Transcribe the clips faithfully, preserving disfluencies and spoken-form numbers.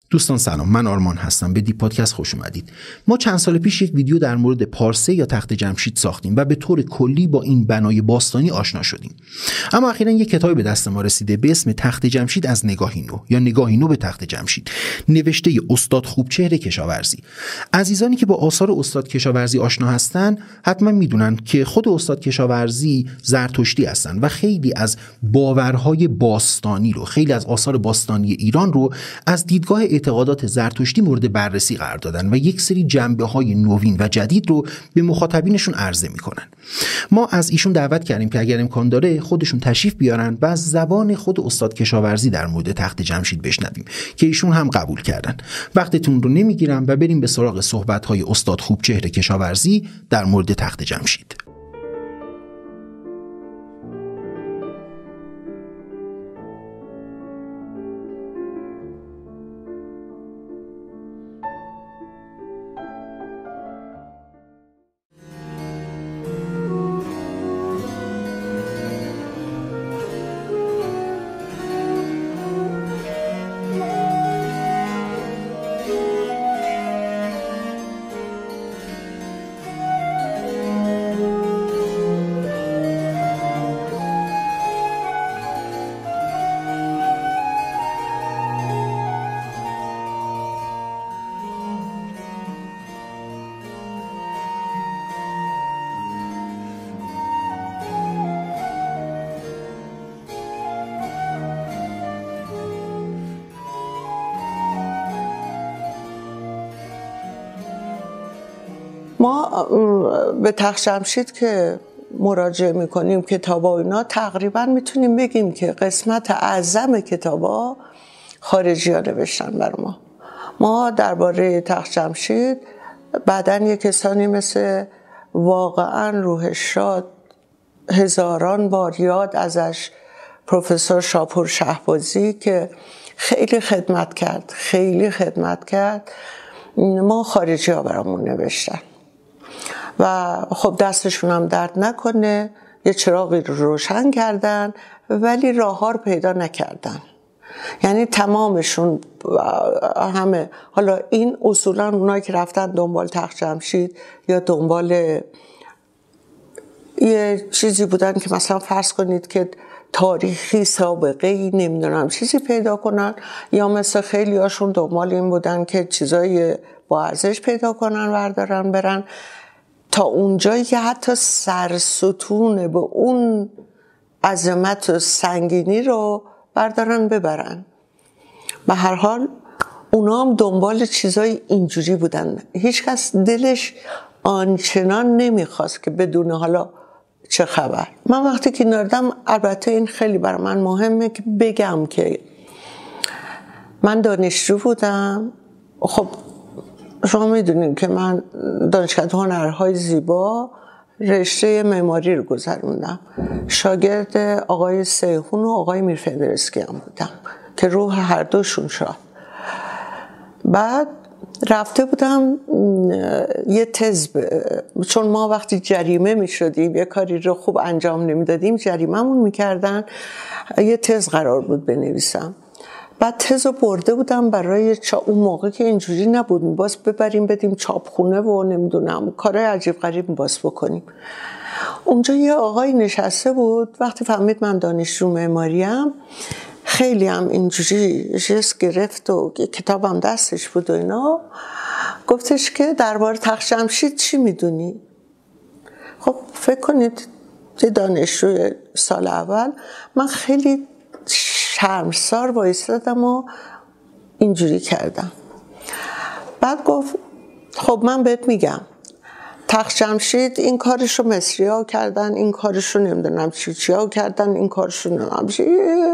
دوستان سلام، من آرمان هستم. به دی پادکست خوش اومدید. ما چند سال پیش یک ویدیو در مورد پارسه یا تخت جمشید ساختیم و به طور کلی با این بنای باستانی آشنا شدیم. اما اخیراً یک کتابی به دست ما رسیده به اسم تخت جمشید از نگاهی نو یا نگاهی نو به تخت جمشید، نوشته استاد خوبچهر کشاورزی. عزیزانی که با آثار استاد کشاورزی آشنا هستن حتما میدونن که خود استاد کشاورزی زرتشتی هستن و خیلی از باورهای باستانی رو، خیلی از آثار باستانی ایران رو از دیدگاه اعتقادات زرتشتی مورد بررسی قرار دادن و یک سری جنبه‌های نوین و جدید رو به مخاطبینشون عرضه میکنن. ما از ایشون دعوت کردیم که اگر امکان داره خودشون تشریف بیارن و از زبان خود استاد کشاورزی در مورد تخت جمشید بشنویم که ایشون هم قبول کردن. وقتتون رو نمیگیرم و بریم به سراغ صحبت‌های استاد خوبچهر کشاورزی در مورد تخت جمشید. ما به تخت جمشید که مراجعه میکنیم کتابا اینا تقریبا میتونیم بگیم که قسمت اعظم کتابا خارجی ها نوشتن بر ما. ما درباره تخت جمشید بعدن یک کسانی مثل واقعا روحش شاد هزاران بار یاد ازش پروفسور شاپور شهبازی که خیلی خدمت کرد خیلی خدمت کرد ما خارجی ها برامون نوشتن و خب دستشون هم درد نکنه، یه چراغی رو روشن کردن ولی راه ها رو پیدا نکردن. یعنی تمامشون همه، حالا این اصولا اونایی که رفتن دنبال تخت جمشید یا دنبال یه چیزی بودن که مثلا فرض کنید که تاریخی سابقه ای نمیدونم چیزی پیدا کنن، یا مثل خیلی هاشون دنبال این بودن که چیزای با ارزش پیدا کنن بردارن برن تا اونجایی که حتی سرستون به اون عظمت و سنگینی رو بردارن ببرن. به هر حال اونا هم دنبال چیزای اینجوری بودن. هیچ کس دلش آنچنان نمیخواست که بدون حالا چه خبر. من وقتی که نردم، البته این خیلی برای من مهمه که بگم که من دانشجو بودم. خب شما میدونید که من دانشکده هنرهای زیبا رشته معماری رو گذروندم. شاگرد آقای سیهون و آقای میرفدرسکی هم بودم که روح هر دوشون شاد. بعد رفته بودم یه تز ب... چون ما وقتی جریمه می شدیم یه کاری رو خوب انجام نمی دادیم جریمه‌مون می کردن، یه تز قرار بود بنویسم. بعد تز رو برده بودم برای چا... اون موقع که اینجوری نبود باز ببریم بدیم چاپخونه و نمیدونم کارهای عجیب غریب باز بکنیم. اونجا یه آقای نشسته بود، وقتی فهمید من دانشجو معماریم خیلی هم اینجوری جست گرفت و کتابم دستش بود و اینا، گفتش که درباره تخت جمشید چی میدونی؟ خب فکر کنید یه دانشجو سال اول، من خیلی شرمسار وایسادم و اینجوری کردم. بعد گفت خب من بهت میگم تخت جمشید این کارشو مصری ها کردن، این کارشو نمیدونم چی چی ها کردن، این کارشو نمیدونم چی،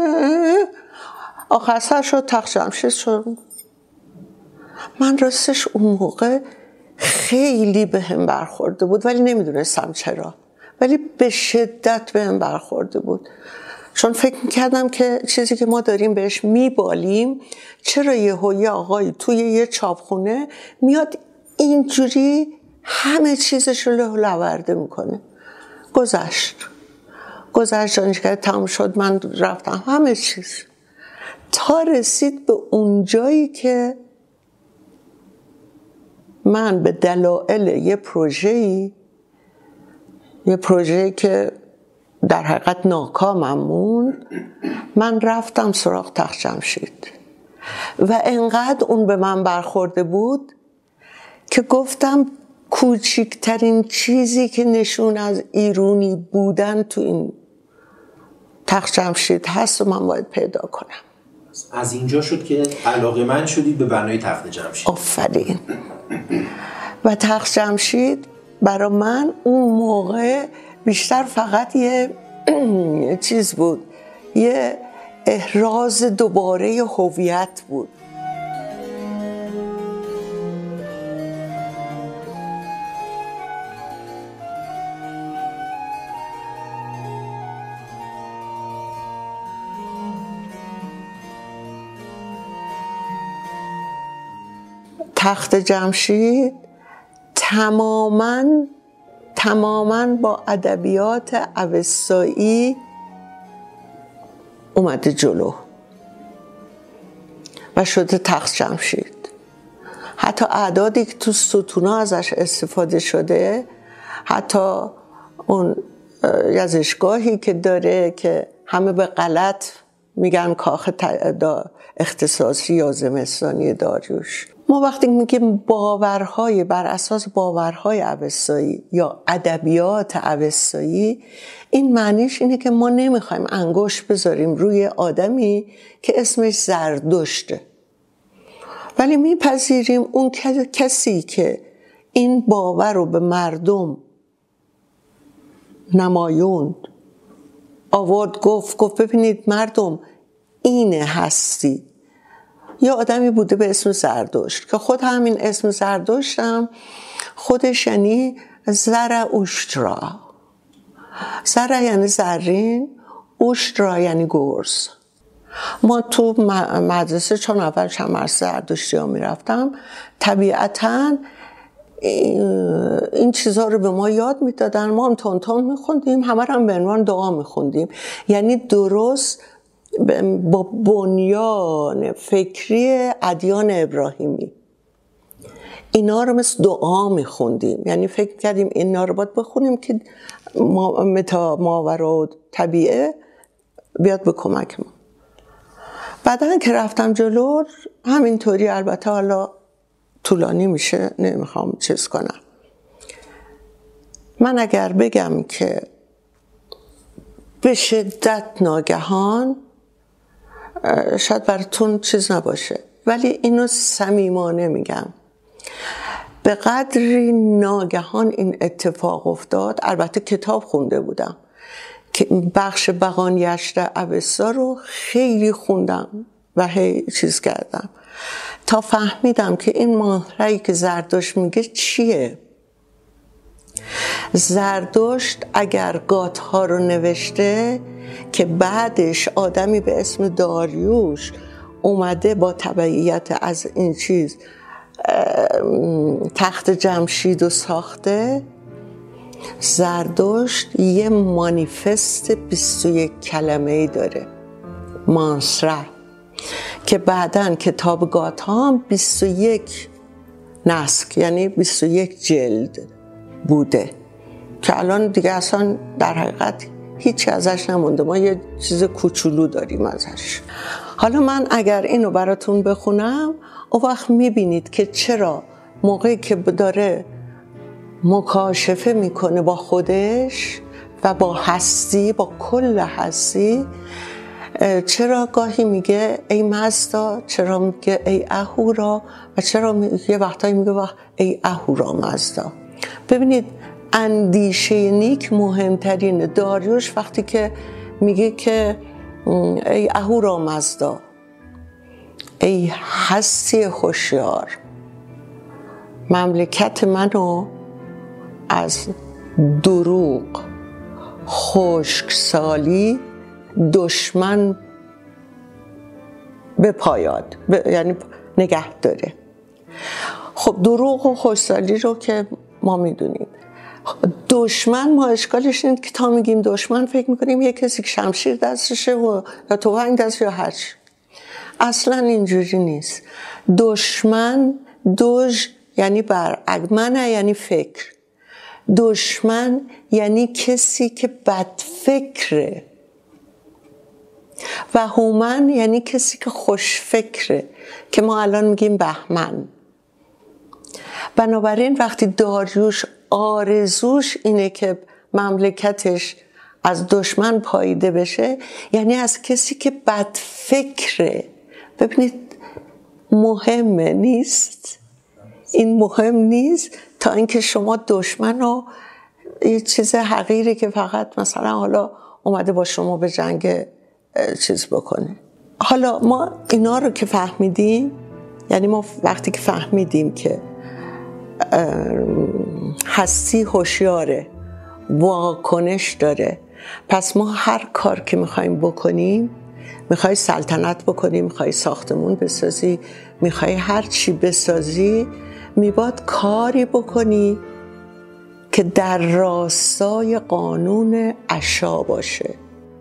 آخر سر شد تخت جمشید شد. من راستش اون موقع خیلی به هم برخورده بود ولی نمیدونستم چرا، ولی به شدت به هم برخورده بود، چون فکر میکردم که چیزی که ما داریم بهش میبالیم چرا یه هویه آقایی توی یه چاپخونه میاد اینجوری همه چیزش رو له لورده میکنه. گذشت گذشت دانشگاه تموم شد، من رفتم همه چیز تا رسید به اون جایی که من به دلایل یه پروژه‌ای یه پروژه‌ای که در حقیقت ناکامم موند، من رفتم سراغ تخت جمشید و انقدر اون به من برخورده بود که گفتم کوچکترین چیزی که نشون از ایرانی بودن تو این تخت جمشید هست و من باید پیدا کنم. از اینجا شد که علاقه‌مند شدید به بنای تخت جمشید. آفرین. و تخت جمشید برای من اون موقع بیشتر فقط یه چیز بود، یه احراز دوباره هویت بود. تخت جمشید تماماً تماماً با ادبیات اوستایی اومده جلو و شده تخت جمشید. حتی اعدادی که تو ستونا ازش استفاده شده، حتی اون یزشگاهی که داره که همه به غلط میگن کاخ اختصاصی یا زمستانی داریوش. ما وقتی میگیم باورهای بر اساس باورهای اوستایی یا ادبیات اوستایی، این معنیش اینه که ما نمیخوایم انگشت بذاریم روی آدمی که اسمش زردشته، ولی میپذیریم اون کسی که این باور رو به مردم نمایوند، آورد گفت گفت ببینید مردم اینه هستی. یا آدمی بوده به اسم زردشت که خود همین اسم زردشت هم خودش یعنی زرتشترا. زر یعنی زرین، اشترا یعنی گرز. ما تو مدرسه چون اول چند مرس زردشتی ها می رفتم، طبیعتاً این چیزها رو به ما یاد می دادن. ما هم تون تون می خوندیم، همه هم به عنوان دعا می خوندیم. یعنی درست با بنیان فکری ادیان ابراهیمی اینا رو مثل دعا میخوندیم. یعنی فکر کردیم اینا رو باید بخونیم که ما متا ماورا و طبیعه بیاد به کمک ما. بعدن که رفتم جلو همینطوری، البته حالا طولانی میشه نمیخوام چیز کنم. من اگر بگم که به شدت ناگهان شاید براتون چیز نباشه، ولی اینو صمیمانه میگم، به قدری ناگهان این اتفاق افتاد. البته کتاب خونده بودم که بخش بقانیشت اوستا رو خیلی خوندم و هی چیز کردم تا فهمیدم که این ماهره‌ای که زردشت میگه چیه. زردشت اگر گاتها رو نوشته که بعدش آدمی به اسم داریوش اومده با تبعیت از این چیز تخت جمشید رو ساخته، زردشت یه مانیفست بیست و یک کلمه‌ای داره، مانسرا، که بعداً کتاب گاتها هم بیست و یک نسک یعنی بیست و یک جلد بوده که الان دیگه اصلا در حقیقت هیچی ازش نمونده. ما یه چیز کوچولو داریم ازش. حالا من اگر اینو براتون بخونم، اون وقت میبینید که چرا موقعی که داره مکاشفه میکنه با خودش و با هستی، با کل هستی، چرا گاهی میگه ای مزدا، چرا میگه ای اهورا و چرا میگه یه وقتایی میگه وقت ای اهورا مزدا. ببینید اندیشه نیک مهمترین. داریوش وقتی که میگه که ای اهورا مزدا، ای هستی هوشیار، مملکت منو از دروغ، خشکسالی، دشمن به پایاد، یعنی نگه داره. خب دروغ و خشکسالی رو که ما میدونیم. دشمن ما اشکالش اینه که تا میگیم دشمن فکر میکنیم یه کسی که شمشیر دستشه و یا تفنگ دستشه یا هرچی. اصلا اینجوری نیست. دشمن دوژ یعنی برعکس، من یعنی فکر. دشمن یعنی کسی که بدفکره و هومن یعنی کسی که خوشفکره که ما الان میگیم بهمن. بنابراین وقتی داریوش آرزوش اینه که مملکتش از دشمن پاییده بشه، یعنی از کسی که بدفکره. ببینید مهمه نیست، این مهم نیست تا اینکه شما دشمن رو یه چیز حقیره که فقط مثلا حالا اومده با شما به جنگ چیز بکنه. حالا ما اینا رو که فهمیدیم، یعنی ما وقتی که فهمیدیم که هستی هوشیاره، واکنش داره، پس ما هر کار که میخوایم بکنیم، میخوای سلطنت بکنی، میخوای ساختمون بسازی، میخوای هر چی بسازی، میباد کاری بکنی که در راستای قانون عشا باشه،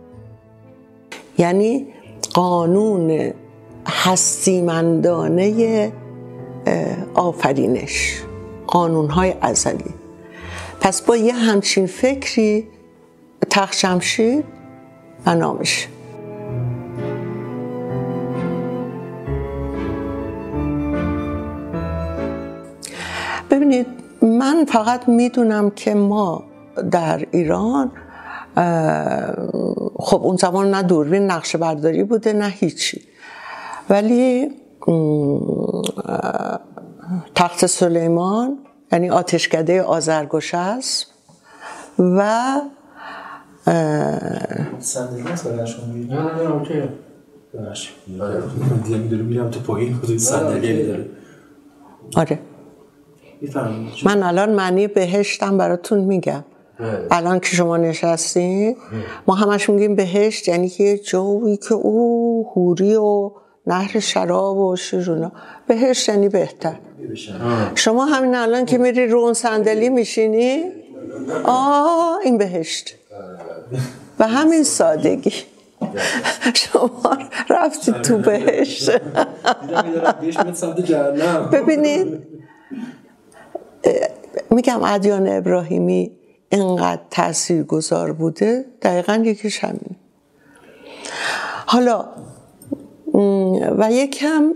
یعنی قانون هستیمندانه آفرینش، قانونهای ازلی. پس با یه همچین فکری تخت جمشید بنا میشه. ببینید من فقط میدونم که ما در ایران خب اون زمان نه دوربین نقشه برداری بوده نه هیچی، ولی تخت سلیمان یعنی آتشکده آذرگشسب و صندلی هست برای شما میگید؟ نه نه نه اوکی باشه. دیگه میدونم میرم تو پایین خودت صندلی داره. آره من الان معنی بهشتم براتون میگم. الان که شما نشستین ما همش میگیم بهشت، یعنی که یه جوی که او حوری و نهر شراب و شیرونا. بهشت یعنی بهتر. شما همین الان که میری رو اون صندلی میشینی، آه این بهشت. و همین سادگی شما رفتید تو بهشت. ببینید میگم ادیان ابراهیمی اینقدر تاثیرگذار بوده، دقیقاً یکیش همین. حالا و یکم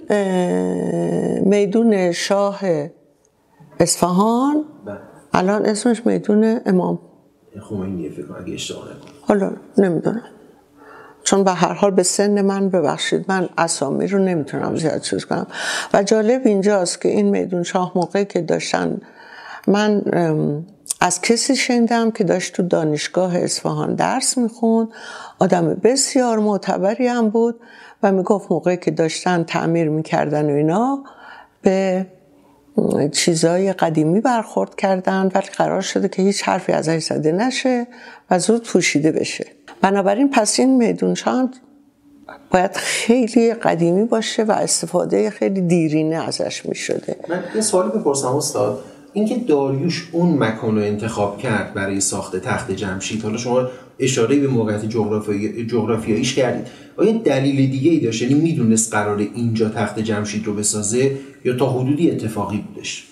میدون شاه اصفهان الان اسمش میدون امام خمینیه فکر کنم اگه اشتباه نکنم. حالا نمیدونم چون به هر حال به سن من ببخشید من اسامی رو نمیتونم زیاد چیز کنم. و جالب اینجاست که این میدون شاه موقعی که داشتن، من از کسی شنیدم که داشت تو دانشگاه اصفهان درس میخوند، آدم بسیار معتبری هم بود و میگفت موقعی که داشتن تعمیر میکردن و اینا به چیزای قدیمی برخورد کردن، ولی قرار شده که هیچ حرفی ازش زده نشه و زود پوشیده بشه. بنابراین پس این میدون شاه باید خیلی قدیمی باشه و استفاده خیلی دیرینه ازش میشده. من یه سوالی بپرسم استاد، اینکه داریوش اون مکان رو انتخاب کرد برای ساخت تخت جمشید، حالا شما اشاره به موقعیت جغرافیایی جغرافیاییش کردید، آیا دلیل دیگه ای داشت؟ یعنی میدونست قراره اینجا تخت جمشید رو بسازه یا تا حدودی اتفاقی بودش؟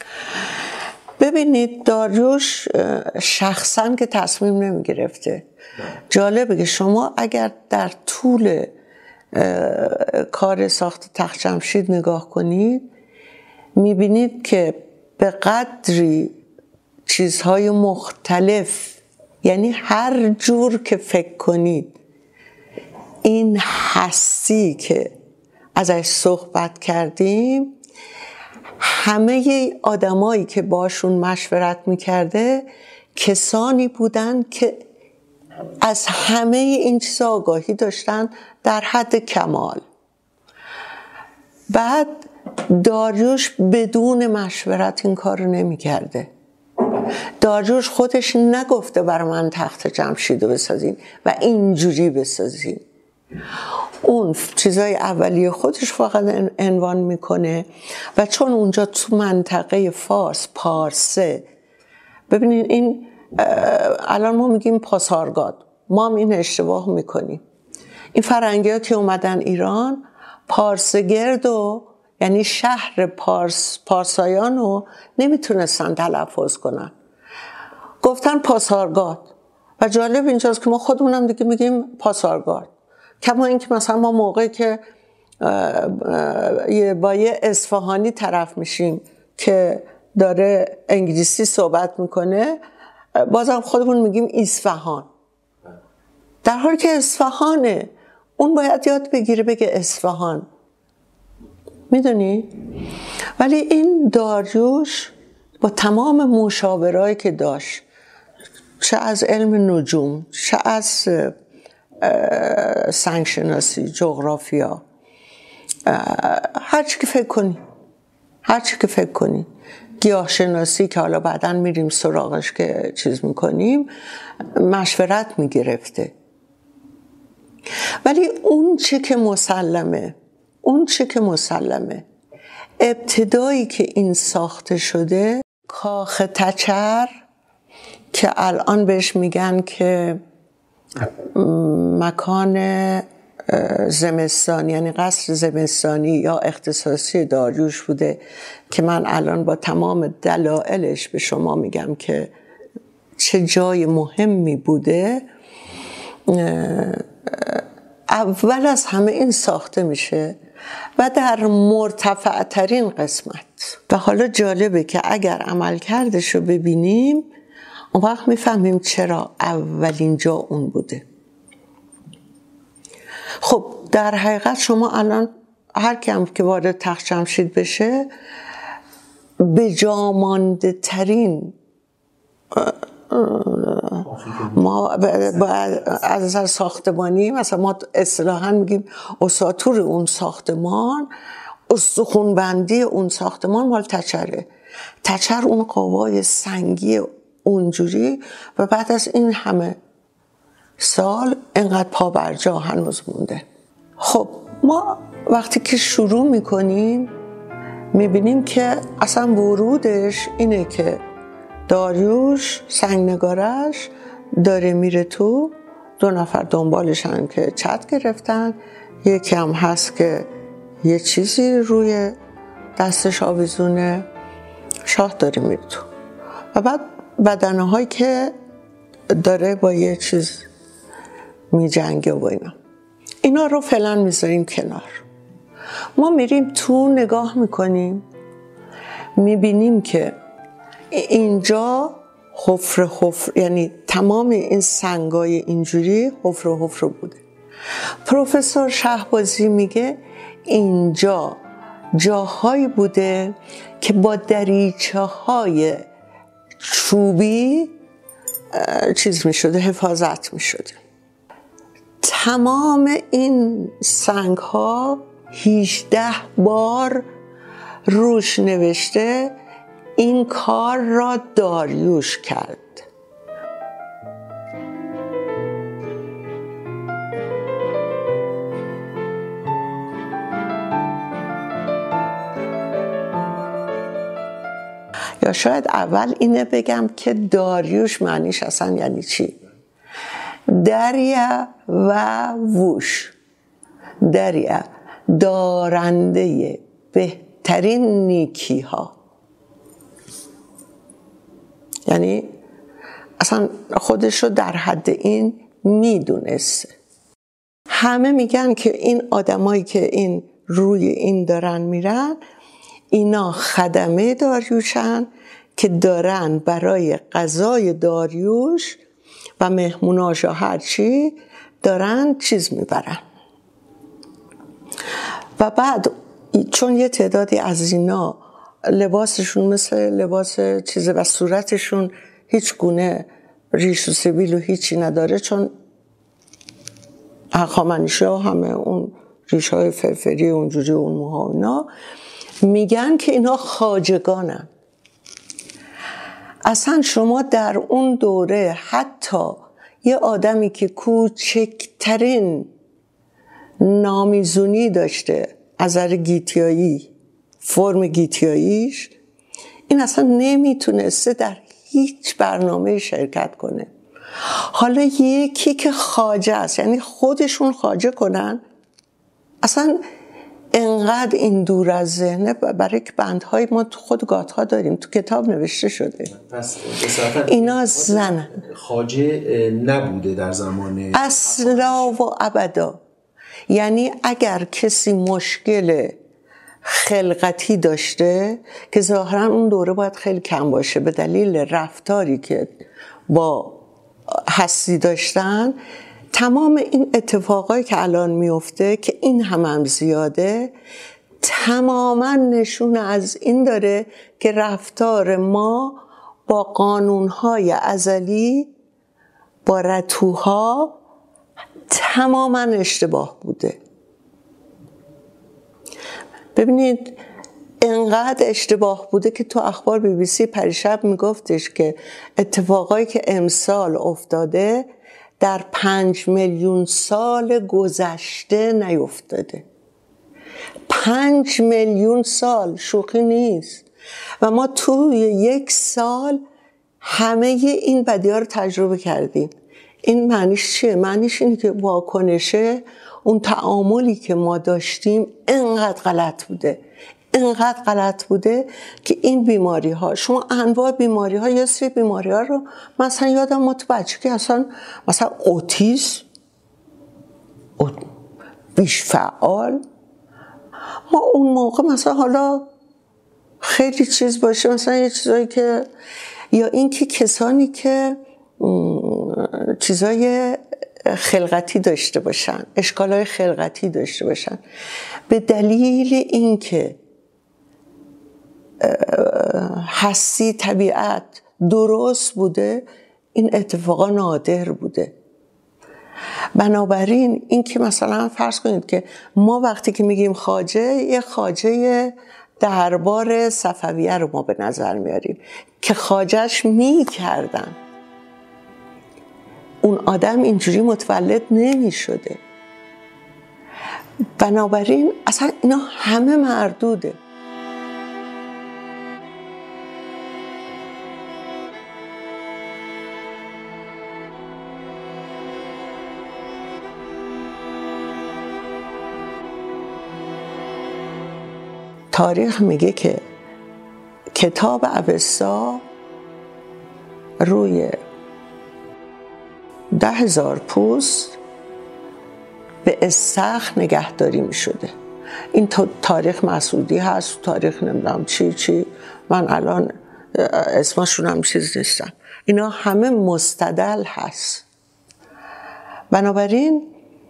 ببینید داریوش شخصا که تصمیم نمی گرفته. جالبه که شما اگر در طول کار ساخت تخت جمشید نگاه کنید میبینید که به قدری چیزهای مختلف، یعنی هر جور که فکر کنید این هستی که ازش صحبت کردیم، همه آدمایی که باشون مشورت میکرده کسانی بودن که از همه این چیزا آگاهی داشتن در حد کمال. بعد داریوش بدون مشورت این کار رو نمی کرده. داریوش خودش نگفته برای من تخت جمشید رو بسازین و اینجوری بسازین. اون چیزای اولیه خودش فقط عنوان میکنه و چون اونجا تو منطقه فارس پارسه، ببینید این الان ما میگیم پاسارگاد، ما هم این اشتباه میکنیم. این فرنگی ها که اومدن ایران پارسگرد و یعنی شهر پارس، پارسایان رو نمیتونستن تلفظ کنن، گفتن پاسارگاد. و جالب اینجاست که ما خودمونم دیگه میگیم پاسارگاد، کما اینکه مثلا ما موقعی که با یه اصفهانی طرف میشیم که داره انگلیسی صحبت میکنه، بازم خودمون میگیم اصفهان، در حالی که اصفهانه، اون باید یاد بگیره بگه اصفهان. میدونی؟ ولی این داریوش با تمام مشاورایی که داشت، چه از علم نجوم، چه از سنگشناسی، جغرافیا، هر چی که فکر کنی هر چی که فکر کنی گیاهشناسی که حالا بعداً میریم سراغش که چیز میکنیم، مشورت میگرفته. ولی اون چی که مسلمه اون چی که مسلمه ابتدایی که این ساخته شده، کاخ تچر که الان بهش میگن که مکان زمستانی، یعنی قصر زمستانی یا اختصاصی داریوش بوده، که من الان با تمام دلایلش به شما میگم که چه جای مهمی بوده. اول از همه این ساخته میشه و در مرتفع ترین قسمت. و حالا جالبه که اگر عملکردش رو ببینیم، اون وقت میفهمیم چرا اولین جا اون بوده. خب در حقیقت شما الان هر کم که وارد تخت جمشید بشه، به جا مانده ترین ما از نظر ساختمانی، مثلا ما اصطلاحاً میگیم اساطور اون ساختمان، استخونبندی اون ساختمان مال تچره. تچر اون قوای سنگی اونجوری و بعد از این همه سال اینقدر پا بر جا هنوز مونده. خب ما وقتی که شروع میکنیم میبینیم که اصلا ورودش اینه که داریوش سنگنگارش داره میره تو، دو نفر دنبالشن که چت گرفتن، یکی هم هست که یه چیزی روی دستش آویزونه، شاه داره میره تو و بعد بدنه هایی که داره با یه چیز می جنگه و اینا اینا رو فعلا میذاریم کنار. ما میریم تو نگاه میکنیم، میبینیم که اینجا حفره حفره، یعنی تمام این سنگای اینجوری حفره حفره بوده. پروفسور شهبازی میگه اینجا جاهایی بوده که با دریچه های چوبی چیز می شده، حفاظت می شده. تمام این سنگ ها هجده بار روش نوشته این کار را داریوش کرد. یا شاید اول اینه بگم که داریوش معنیش اصلا یعنی چی؟ دریا و ووش، دریا دارنده بهترین نیکی ها، یعنی اصلا خودش رو در حد این میدونسته. همه میگن که این آدمایی که این روی این دارن میرن، اینا خدمه داریوشن که دارن برای غذای داریوش و مهموناش و هرچی دارن چیز میبرن. و بعد چون یه تعدادی از اینا لباسشون مثل لباس چیزه و صورتشون هیچ گونه ریش و سبیل و هیچی نداره، چون هخامنشی‌ها همه اون ریش های فرفری اونجوری اون موها اینا، میگن که اینا خواجگانن. اصلا شما در اون دوره حتی یه آدمی که کوچکترین نامیزونی داشته از نظر گیتیایی، فرم گیتیاییش، این اصلا نمیتونسته در هیچ برنامه شرکت کنه. حالا یکی که خواجه است، یعنی خودشون خواجه کنن، اصلا انقدر این دور از ذهنه. برای که بندهای ما تو خود گاتها داریم، تو کتاب نوشته شده. پس اینا زن خواجه نبوده در زمان اصلا و ابدا. یعنی اگر کسی مشکل خلقتی داشته که ظاهرا اون دوره باید خیلی کم باشه به دلیل رفتاری که با هستی داشتن، تمام این اتفاقایی که الان میفته که این هم هم زیاده تماما نشون از این داره که رفتار ما با قانونهای ازلی، با رتوها تماما اشتباه بوده. ببینید انقدر اشتباه بوده که تو اخبار بی بی سی پریشب میگفتش که اتفاقایی که امسال افتاده در پنج میلیون سال گذشته نیفتاده. پنج میلیون سال شوخی نیست. و ما توی یک سال همه این بدی‌ها رو تجربه کردیم. این معنیش چیه؟ معنیش اینه که واکنشه اون تعاملی که ما داشتیم انقدر غلط بوده، انقدر غلط بوده که این بیماری ها، شما انواع بیماری ها، یه سری بیماری ها رو مثلا یادم ما تو بچگی اصلا مثلا اوتیسم، بیش فعال، ما اون موقع مثلا حالا خیلی چیز باشه، مثلا یه چیزایی که، یا این که کسانی که چیزای خلقتی داشته باشن، اشکالای خلقتی داشته باشن، به دلیل اینکه هستی طبیعت درست بوده این اتفاقا نادر بوده. بنابراین این که مثلا فرض کنید که ما وقتی که میگیم خواجه، یه خواجه دربار صفویه رو ما به نظر میاریم که خواجهش میکردن، اون آدم اینجوری متولد نمی شده. بنابراین اصلا اینا همه مردوده. تاریخ میگه که کتاب اوستا روی ده هزار پوست به استخر نگهداری می شده. این تاریخ مسعودی هست، تاریخ نمیدونم چی چی، من الان اسمشون هم چیز نیستم، اینا همه مستدل هست. بنابراین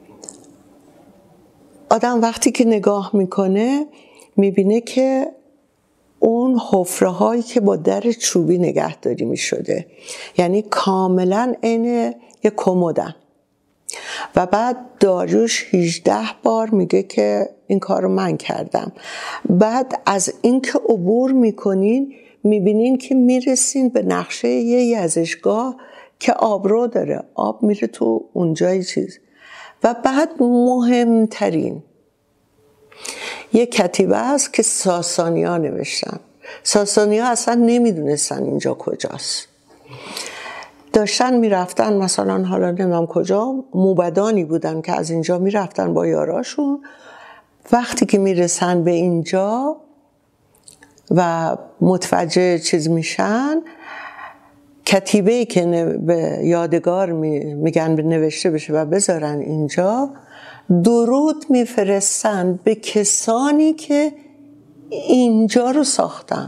آدم وقتی که نگاه میکنه میبینه که اون حفره هایی که با در چوبی نگهداری می شده، یعنی کاملا عین یک کمدن. و بعد داریوش هجده بار میگه که این کار رو من کردم. بعد از این که عبور میکنین میبینین که میرسین به نقشه یه یزشگاه که آبرو داره، آب میره تو اونجای چیز. و بعد مهمترین یه کتیبه هست که ساسانی ها نوشتن. ساسانی ها اصلا نمیدونستن اینجا کجاست، داشتن میرفتن مثلا حالا نمیدونم کجا، موبدانی بودن که از اینجا میرفتن با یاراشون. وقتی که میرسن به اینجا و متوجه چیز میشن، کتیبه‌ای که به یادگار میگن به نوشته بشه و بذارن اینجا، درود میفرستن به کسانی که اینجا رو ساختن.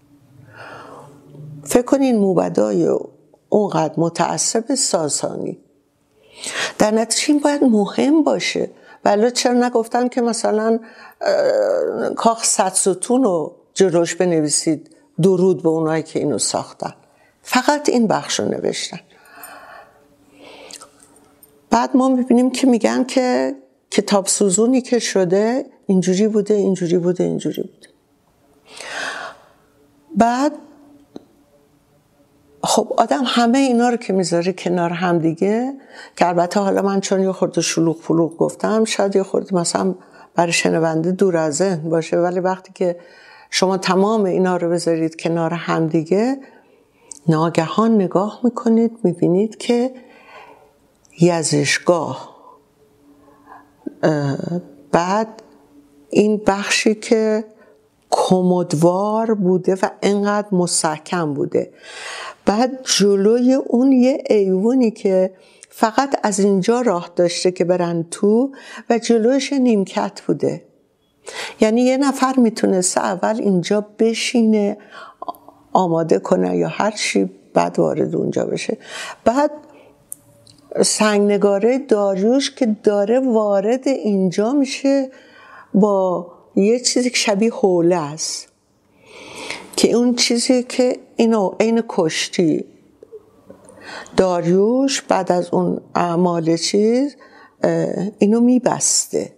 فکر کنین موبدای اونقدر متعصب ساسانی، در نتیجه این باید مهم باشه. ولی چرا نگفتن که مثلا کاخ صدستون رو جلوش بنویسید درود به اونایی که اینو ساختن؟ فقط این بخش رو نوشتن. بعد ما میبینیم که میگن که کتاب سوزونی که شده اینجوری بوده اینجوری بوده اینجوری بوده. بعد خب آدم همه اینا رو که میذاره کنار هم دیگه، که البته حالا من چون یه خورده شلوغ پلوغ گفتم شاید یه خورده مثلا برای شنونده دور از ذهن باشه، ولی وقتی که شما تمام اینا رو بذارید کنار هم دیگه، ناگهان نگاه میکنید میبینید که یزشگاه، بعد این بخشی که کمدوار بوده و انقدر مستحکم بوده. بعد جلوی اون یه ایوونی که فقط از اینجا راه داشته که برن تو و جلوش نیمکت بوده. یعنی یه نفر میتونسته اول اینجا بشینه آماده کنه یا هر چی، بعد وارد اونجا بشه. بعد سنگنگاره داریوش که داره وارد اینجا میشه با یه چیزی که شبیه حوله است، که اون چیزی که اینو این کشتی داریوش بعد از اون اعمال چیز اینو میبسته.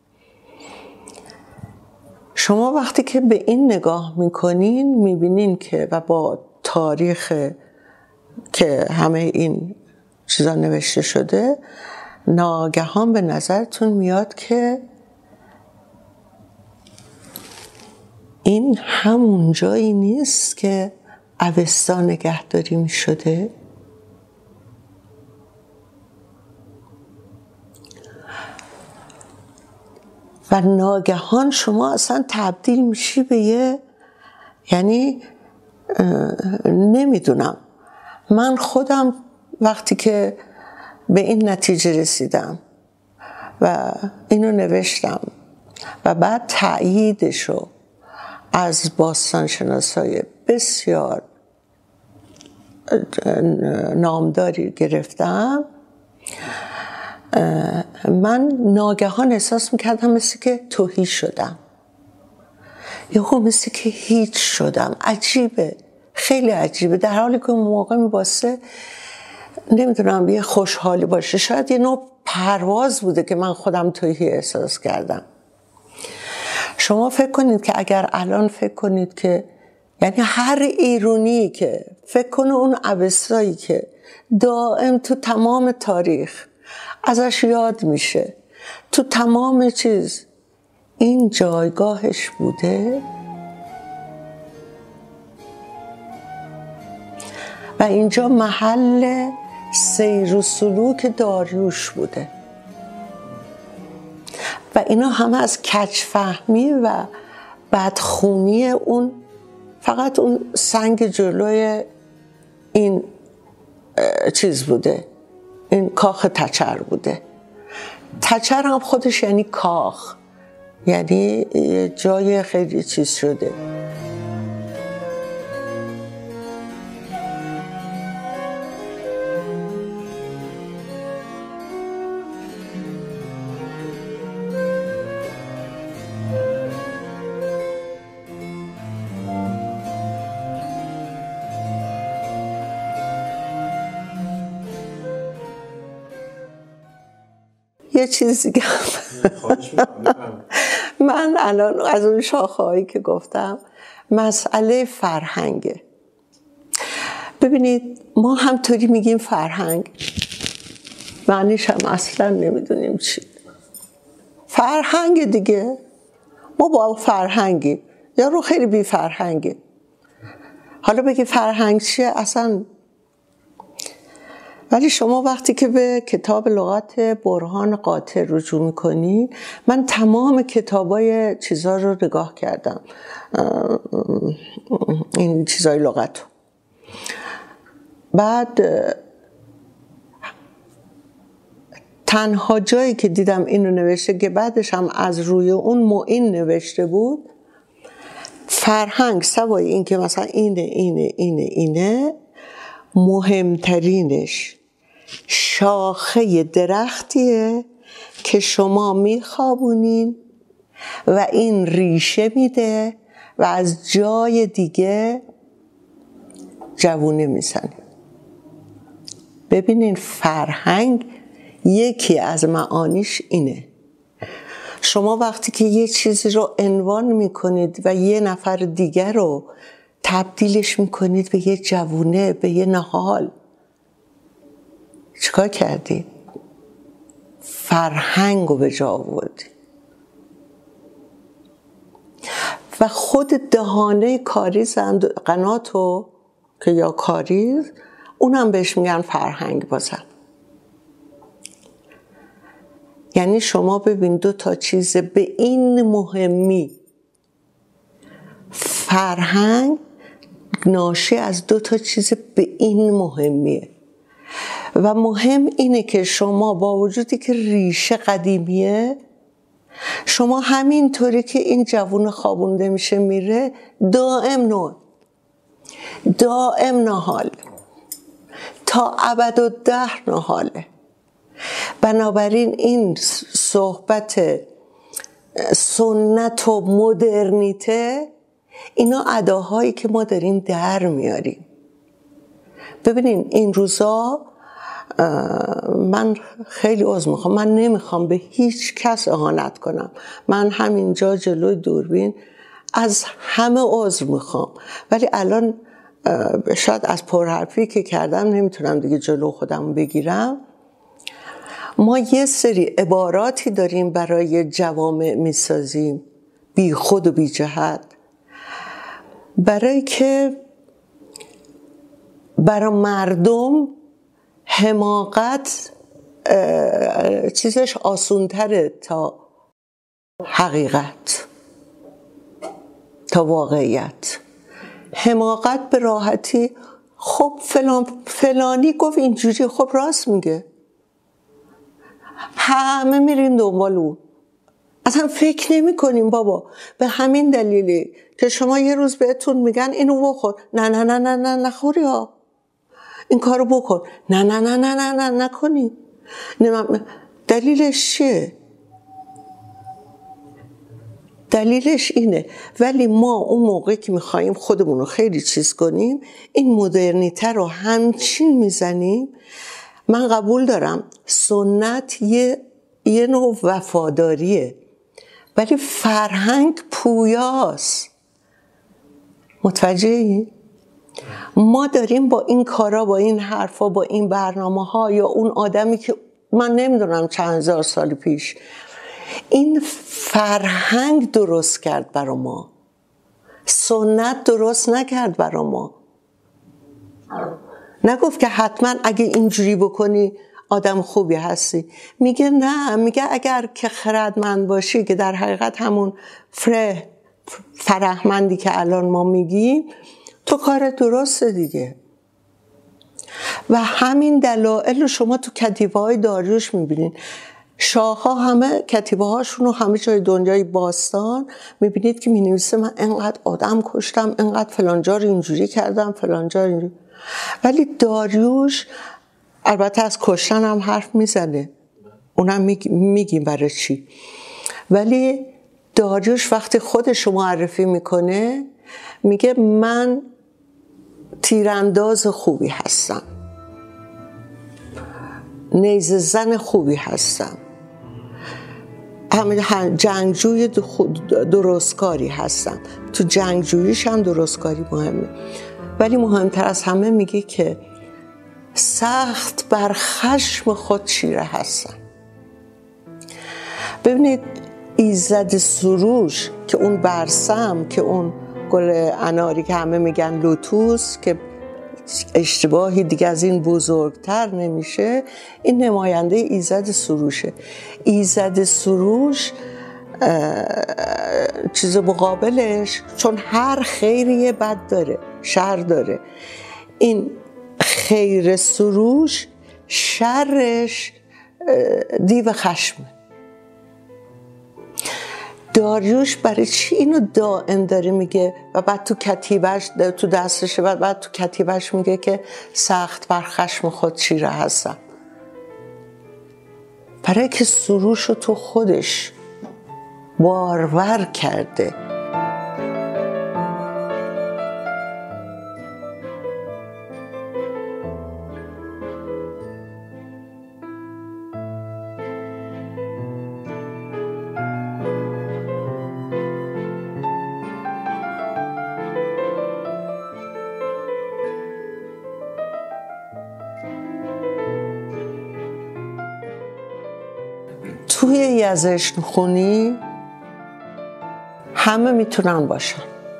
شما وقتی که به این نگاه میکنین میبینین که و با تاریخ که همه این چیزا نوشته شده، ناگهان به نظرتون میاد که این همون جایی نیست که اوستا نگهداری می شده. و ناگهان شما اصلا تبدیل میشی به یه، یعنی نمیدونم، من خودم وقتی که به این نتیجه رسیدم و اینو نوشتم و بعد تأییدشو از باستانشناسای بسیار نامداری گرفتم، من ناگهان احساس میکردم مثل که تهی شدم، یهو مثل که هیچ شدم. عجیبه، خیلی عجیبه. در حالی که اون موقع میباسته نمیدونم یه خوشحالی باشه، شاید یه نوع پرواز بوده که من خودم تهی احساس کردم. شما فکر کنید که اگر الان فکر کنید که، یعنی هر ایرونی که فکر کنه اون اوستایی که دائم تو تمام تاریخ ازش یاد میشه، تو تمام چیز این جایگاهش بوده و اینجا محل سیر و سلوک داریوش بوده و اینا همه از کج‌فهمی و بدخونی اون، فقط اون سنگ جلوی این چیز بوده، این کاخ تچر بوده. تچر هم خودش یعنی کاخ، یعنی جای خیلی چیز شده. یه چیزی که من الان از اون شاخه‌هایی که گفتم، مسئله فرهنگه. ببینید ما همطوری میگیم فرهنگ، معنیش هم اصلا نمیدونیم چی. فرهنگ دیگه، ما با فرهنگی یا رو خیلی بی فرهنگی. حالا بگی فرهنگ چیه اصلا. ولی شما وقتی که به کتاب لغات برهان قاطع رجوع میکنی، من تمام کتابای چیزا رو نگاه کردم، این چیزای لغت رو. بعد تنها جایی که دیدم اینو نوشته که بعدش هم از روی اون معین نوشته بود، فرهنگ سوای این که مثلا اینه اینه اینه اینه، مهمترینش شاخه درختیه که شما میخوابونین و این ریشه میده و از جای دیگه جوونه میزنه. ببینین فرهنگ یکی از معانیش اینه. شما وقتی که یه چیزی رو عنوان میکنید و یه نفر دیگر رو تبدیلش میکنید به یه جوونه، به یه نهال، چیکار کردی؟ فرهنگ رو به جا آوردی. و خود دهانه کاریز قناتو که یا کاریز، اونم بهش میگن فرهنگ بازم. یعنی شما ببین دو تا چیز به این مهمی، فرهنگ ناشی از دو تا چیز به این مهمیه و مهم اینه که شما با وجودی که ریشه قدیمیه، شما همینطوری که این جوون خوابونده میشه میره دائم نو، دائم نهال، تا ابدالدهر نهاله. بنابراین این صحبت سنت و مدرنیته، اینا اداهایی که ما داریم در میاریم. ببینین این روزا من خیلی عذر میخوام، من نمیخوام به هیچ کس اهانت کنم، من همینجا جلوی دوربین از همه عذر میخوام، ولی الان شاید از پرحرفی که کردم نمیتونم دیگه جلو خودم بگیرم. ما یه سری عباراتی داریم برای جوامع میسازیم بی خود و بی جهت، برای که برای مردم حماقت چیزش آسونتره تا حقیقت، تا واقعیت. حماقت به راحتی، خب فلان فلانی گفت اینجوری، خب راست میگه، همه میریم دنبال اون، اصلا فکر نمی کنیم بابا. به همین دلیلی که شما یه روز بهتون میگن اینو بخور، نه نه نه نه نه نخوری ها، این کارو بکن، نه نه نه نه نه نه نکنی. دلیلش چیه؟ دلیلش اینه. ولی ما اون موقع که میخواییم خودمون رو خیلی چیز کنیم، این مدرنیته رو همچین میزنیم. من قبول دارم سنت یه, یه نوع وفاداریه، ولی فرهنگ پویاست. متوجهی؟ ما داریم با این کارا، با این حرفا، با این برنامه ها، یا اون آدمی که من نمیدونم چند هزار سال پیش این فرهنگ درست کرد برا ما، سنت درست نکرد برا ما. نگفت که حتما اگه اینجوری بکنی آدم خوبی هستی. میگه نه، میگه اگر که خردمند باشی، که در حقیقت همون فره فرهمندی که الان ما میگیم، تو کار درسته دیگه. و همین دلایل رو شما تو کتیبه های داریوش میبینین. شاه ها همه کتیبه هاشون رو همه جای دنیای باستان میبینید که مینویسه من انقدر آدم کشتم، انقدر فلانجا رو اینجوری کردم، فلانجا رو اینجوری. ولی داریوش البته از کشتن هم حرف میزنه، اونم میگیم برای چی، ولی داریوش وقتی خودش رو معرفی میکنه میگه من تیرانداز خوبی هستم، نیزه زن خوبی هستم، همین جنگجوی درستکاری هستم. تو جنگجوییش هم درستکاری مهمه، ولی مهمتر از همه میگه که سخت بر خشم خود چیره هستم. ببینید ایزد سروش که اون برسم، که اون گل اناری که همه میگن لوتوس، که اشتباهی دیگه از این بزرگتر نمیشه، این نماینده ایزد سروشه. ایزد سروش چیز مقابلش، چون هر خیریه بد داره، شر داره، این خیر سروش شرش دیو خشمه. داریوش برای چی اینو دائم داره میگه و بعد تو کتیبش تو دستشه و بعد تو کتیبش میگه که سخت بر خشم خود چیره هستم؟ برای که سروش رو تو خودش بارور کرده. توی یزشن خونی همه میتونن باشن،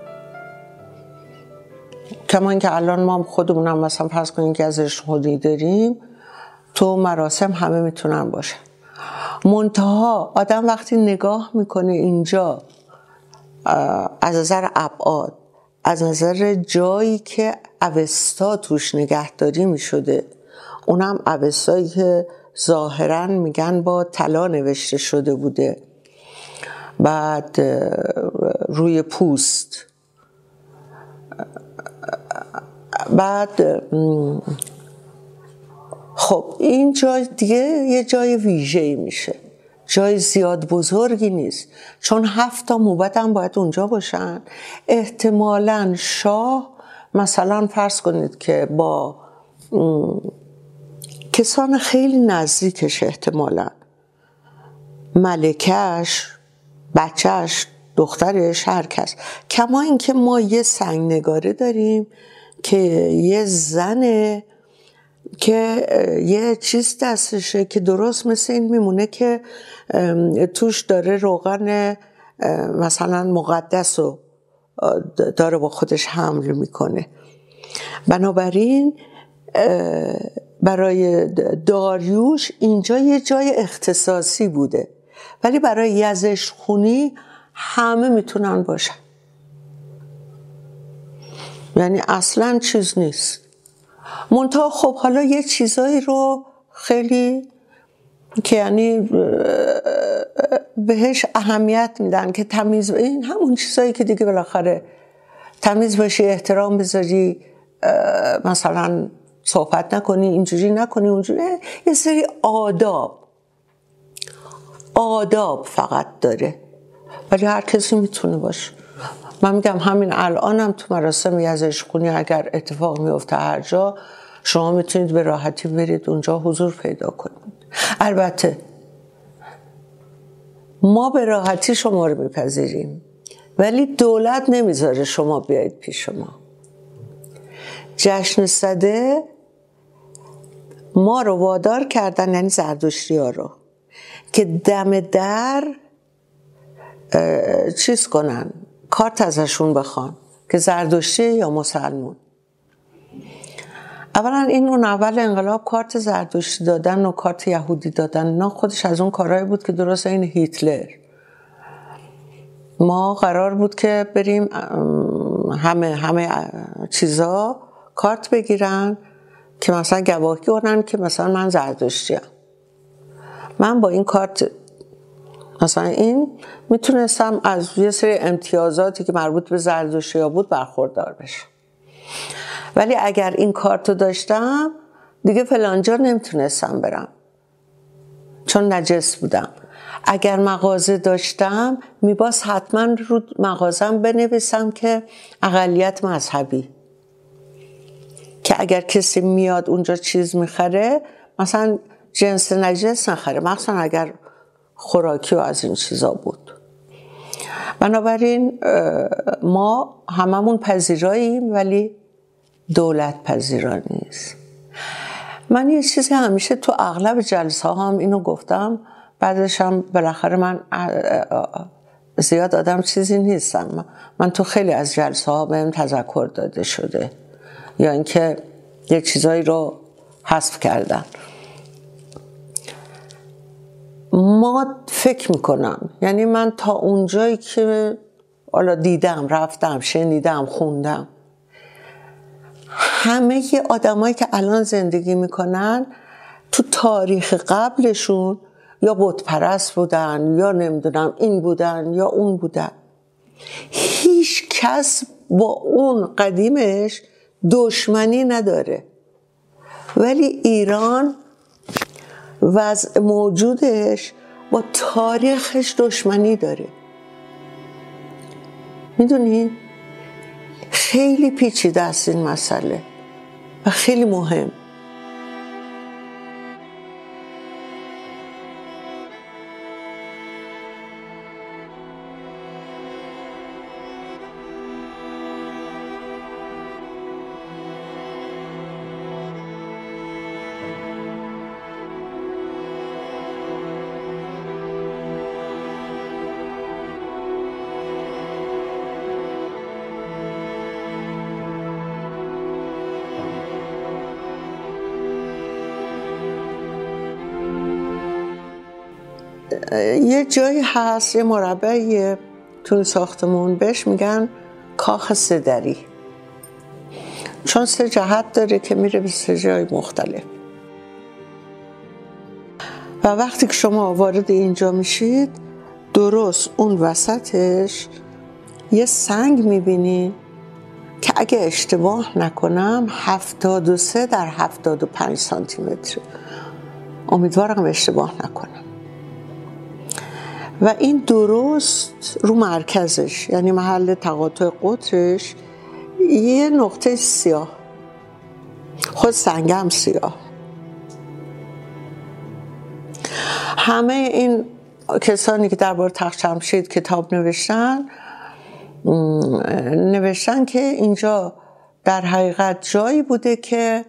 کمان که الان ما خودمونم مثلا فرض کنیم که یزشن خونی داریم، تو مراسم همه میتونن باشن. منتها آدم وقتی نگاه میکنه اینجا از نظر ابعاد، از نظر جایی که اوستا توش نگهداری میشده، اونم اوستایی که ظاهرا میگن با طلا نوشته شده بوده، بعد روی پوست، بعد خب این جای دیگه یه جای ویژه‌ای میشه، جای زیاد بزرگی نیست، چون هفت تا موبد هم باید اونجا باشن. احتمالاً شاه مثلا فرض کنید که با کسان خیلی نزدیکش، احتمالاً ملکش، بچهش، دخترش، هر کس، کما اینکه ما یه سنگ نگاره داریم که یه زنه که یه چیز دستشه که درست مثل این میمونه که توش داره روغن مثلا مقدس رو داره با خودش حمل میکنه. بنابراین برای داریوش اینجا یه جای اختصاصی بوده، ولی برای یزدخونی همه میتونن باشن، یعنی اصلا چیز نیست. منتها خب حالا یه چیزایی رو خیلی که یعنی بهش اهمیت میدن که تمیز، این همون چیزایی که دیگه بالاخره تمیز باشی، احترام بذاری، مثلا صحبت نکنی، اینجوری نکنی، اونجوری، یه سری آداب آداب فقط داره، ولی هر کسی میتونه باشه. من میگم همین الانم تو مراسم یزدخونی اگر اتفاق میفته هر جا، شما میتونید به راحتی برید اونجا حضور پیدا کنید. البته ما به راحتی شما رو میپذیریم، ولی دولت نمیذاره شما بیایید پیش ما. جشن سده ما رو وادار کردن، یعنی زردشتی ها رو، که دم در چیز کنن، کارت ازشون بخوان که زردشتی یا مسلمون. اولا این اون اول انقلاب کارت زردشتی دادن و کارت یهودی دادن، نه خودش از اون کارهایی بود که درست این هیتلر. ما قرار بود که بریم همه همه چیزا کارت بگیرن که مثلا گواهی کنن که مثلا من زردشتیم. من با این کارت مثلا این میتونستم از یه سری امتیازاتی که مربوط به زردشتی بود برخوردار بشم، ولی اگر این کارتو داشتم دیگه فلانجا نمیتونستم برم چون نجس بودم. اگر مغازه داشتم میباس حتما رو مغازم بنویسم که اقلیت مذهبی، که اگر کسی میاد اونجا چیز میخره مثلا جنس نجس نخره، مثلا اگر خوراکی و از این چیزا بود. بنابراین ما هممون پذیراییم ولی دولت پذیرا نیست. من یه چیزی همیشه تو اغلب جلسه ها هم اینو گفتم، بعدش هم بالاخره من زیاد آدم چیزی نیستم، من تو خیلی از جلسه ها بهم تذکر داده شده یا اینکه یه چیزایی رو حذف کردن. ما فکر میکنم، یعنی من تا اونجایی که حالا دیدم، رفتم، شنیدم، خوندم، همه آدمایی که الان زندگی میکنن تو تاریخ قبلشون یا بت پرست بودن یا نمیدونم این بودن یا اون بودن. هیچ کس با اون قدیمش دشمنی نداره، ولی ایران وضع موجودش با تاریخش دشمنی داره. میدونی خیلی پیچیده است این مسئله و خیلی مهم. یه جایی هست، یه مربعی تو ساختمون بهش میگن کاخ سه دری، چون سه جهت داره که میره به سه جای مختلف. و وقتی که شما وارد اینجا میشید، درست اون وسطش یه سنگ میبینی که اگه اشتباه نکنم هفتاد و سه در هفتاد و پنج سانتی متر، امیدوارم اشتباه نکنم. و این درست رو مرکزش، یعنی محل تقاطع قطرش، یه نقطه سیاه، خود سنگ هم سیاه. همه این کسانی که درباره تخت جمشید کتاب نوشتن نوشتن که اینجا در حقیقت جایی بوده که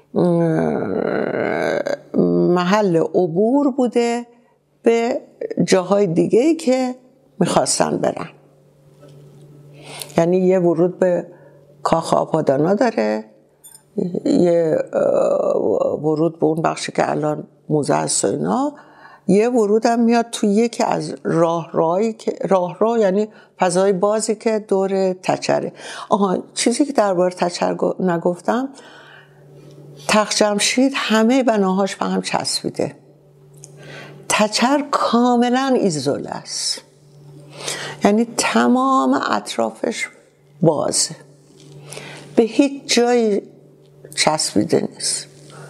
محل عبور بوده به جاهای دیگه‌ای که میخواستن برن. یعنی یه ورود به کاخ آپادانا داره، یه ورود به اون بخشی که الان موزه است و اینا، یه ورود هم میاد تو یکی از راه راهی که راه راه یعنی فضای بازی که دور تچره. آها، چیزی که درباره تچر نگفتم، تخت جمشید همه بناهاش به هم چسبیده. تچر کاملا ایزوله است، یعنی تمام اطرافش بازه، به هیچ جایی چسبیده نیست.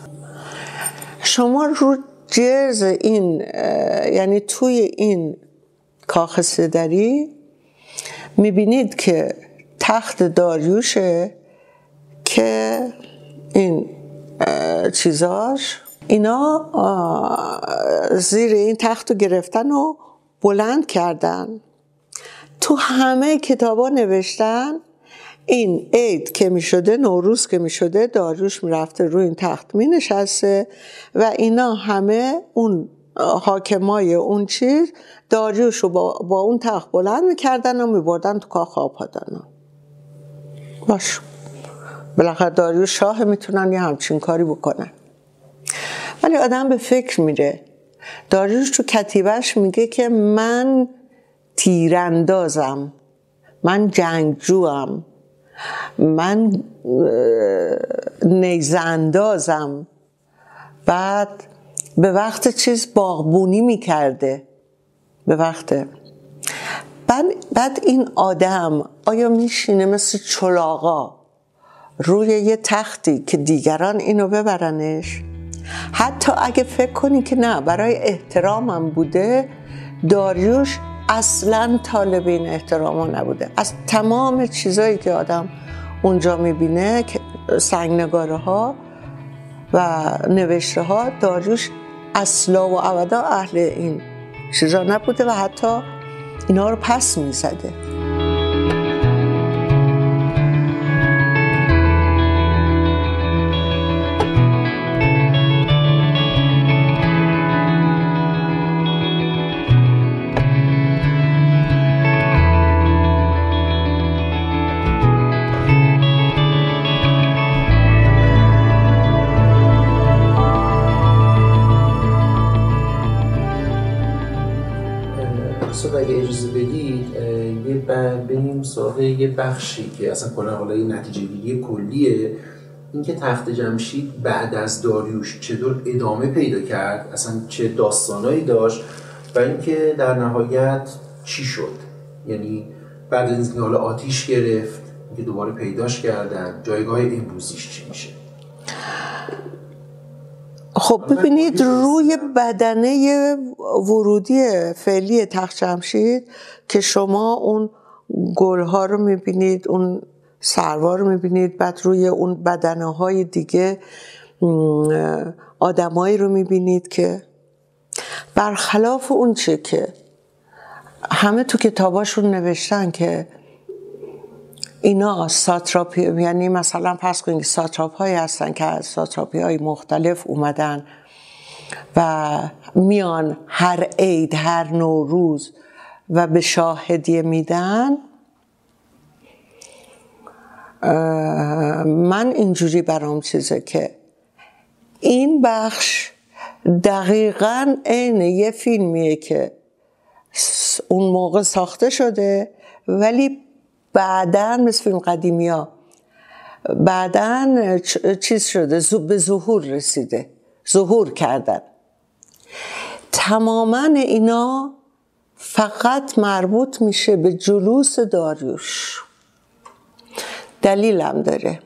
شما رو جرز این، یعنی توی این کاخ سه دری میبینید که تخت داریوشه که این چیزاش، اینا زیر این تخت رو گرفتن و بلند کردن. تو همه کتابا نوشتن این عید که می شده، نوروز که می شده، داریوش می رفته روی این تخت می نشسته و اینا همه اون حاکمای اون چیز داریوش رو با, با اون تخت بلند می کردن و می بردن تو کاخ آپادانا. باش، بالاخره داریوش شاه، میتونن یه همچین کاری بکنن. ولی آدم به فکر میره. داریوش تو کتیبهش میگه که من تیراندازم، من جنگجوام، من نیزه اندازم. بعد به وقت چیز باغبونی میکرده، به وقت بعد, بعد این آدم آیا میشینه مثل چلاغا روی یه تختی که دیگران اینو ببرنش؟ حتی اگه فکر کنی که نه، برای احترامم بوده، داریوش اصلاً طالب این احتراما نبوده. از تمام چیزایی که آدم اونجا میبینه، سنگنگاره ها و نوشته ها، داریوش اصلا و ابدا اهل این چیزا نبوده و حتی اینا رو پس میزده. اگه اجازه بدید یه بریم سراغ یه بخشی که اصلا کلا حالا یه نتیجه گیری کلیه، اینکه تخت جمشید بعد از داریوش چطور ادامه پیدا کرد، اصلا چه داستانایی داشت و اینکه در نهایت چی شد. یعنی بعد از اینکه حالا آتیش گرفت، اینکه دوباره پیداش کردن، جایگاه امروزیش چی میشه؟ خب ببینید، روی بدنه ورودی فعلی تخت جمشید که شما اون گلها رو میبینید، اون سروا رو میبینید، بعد روی اون بدنه های دیگه آدمایی رو میبینید که برخلاف اون چه که همه تو کتاباشون نوشتن که اینا ساتراپی، یعنی مثلا فرض کنید ساتراپ هایی هستن که از ساتراپی های مختلف اومدن و میان هر عید، هر نوروز و به شاه هدیه میدن. من اینجوری برام چیزه که این بخش دقیقاً عین یه فیلمیه که اون موقع ساخته شده ولی بعداً مثل فیلم قدیمی ها بعداً چیز شده، به ظهور رسیده، ظهور کردن. تماماً اینا فقط مربوط میشه به جلوس داریوش. دلیلم داره.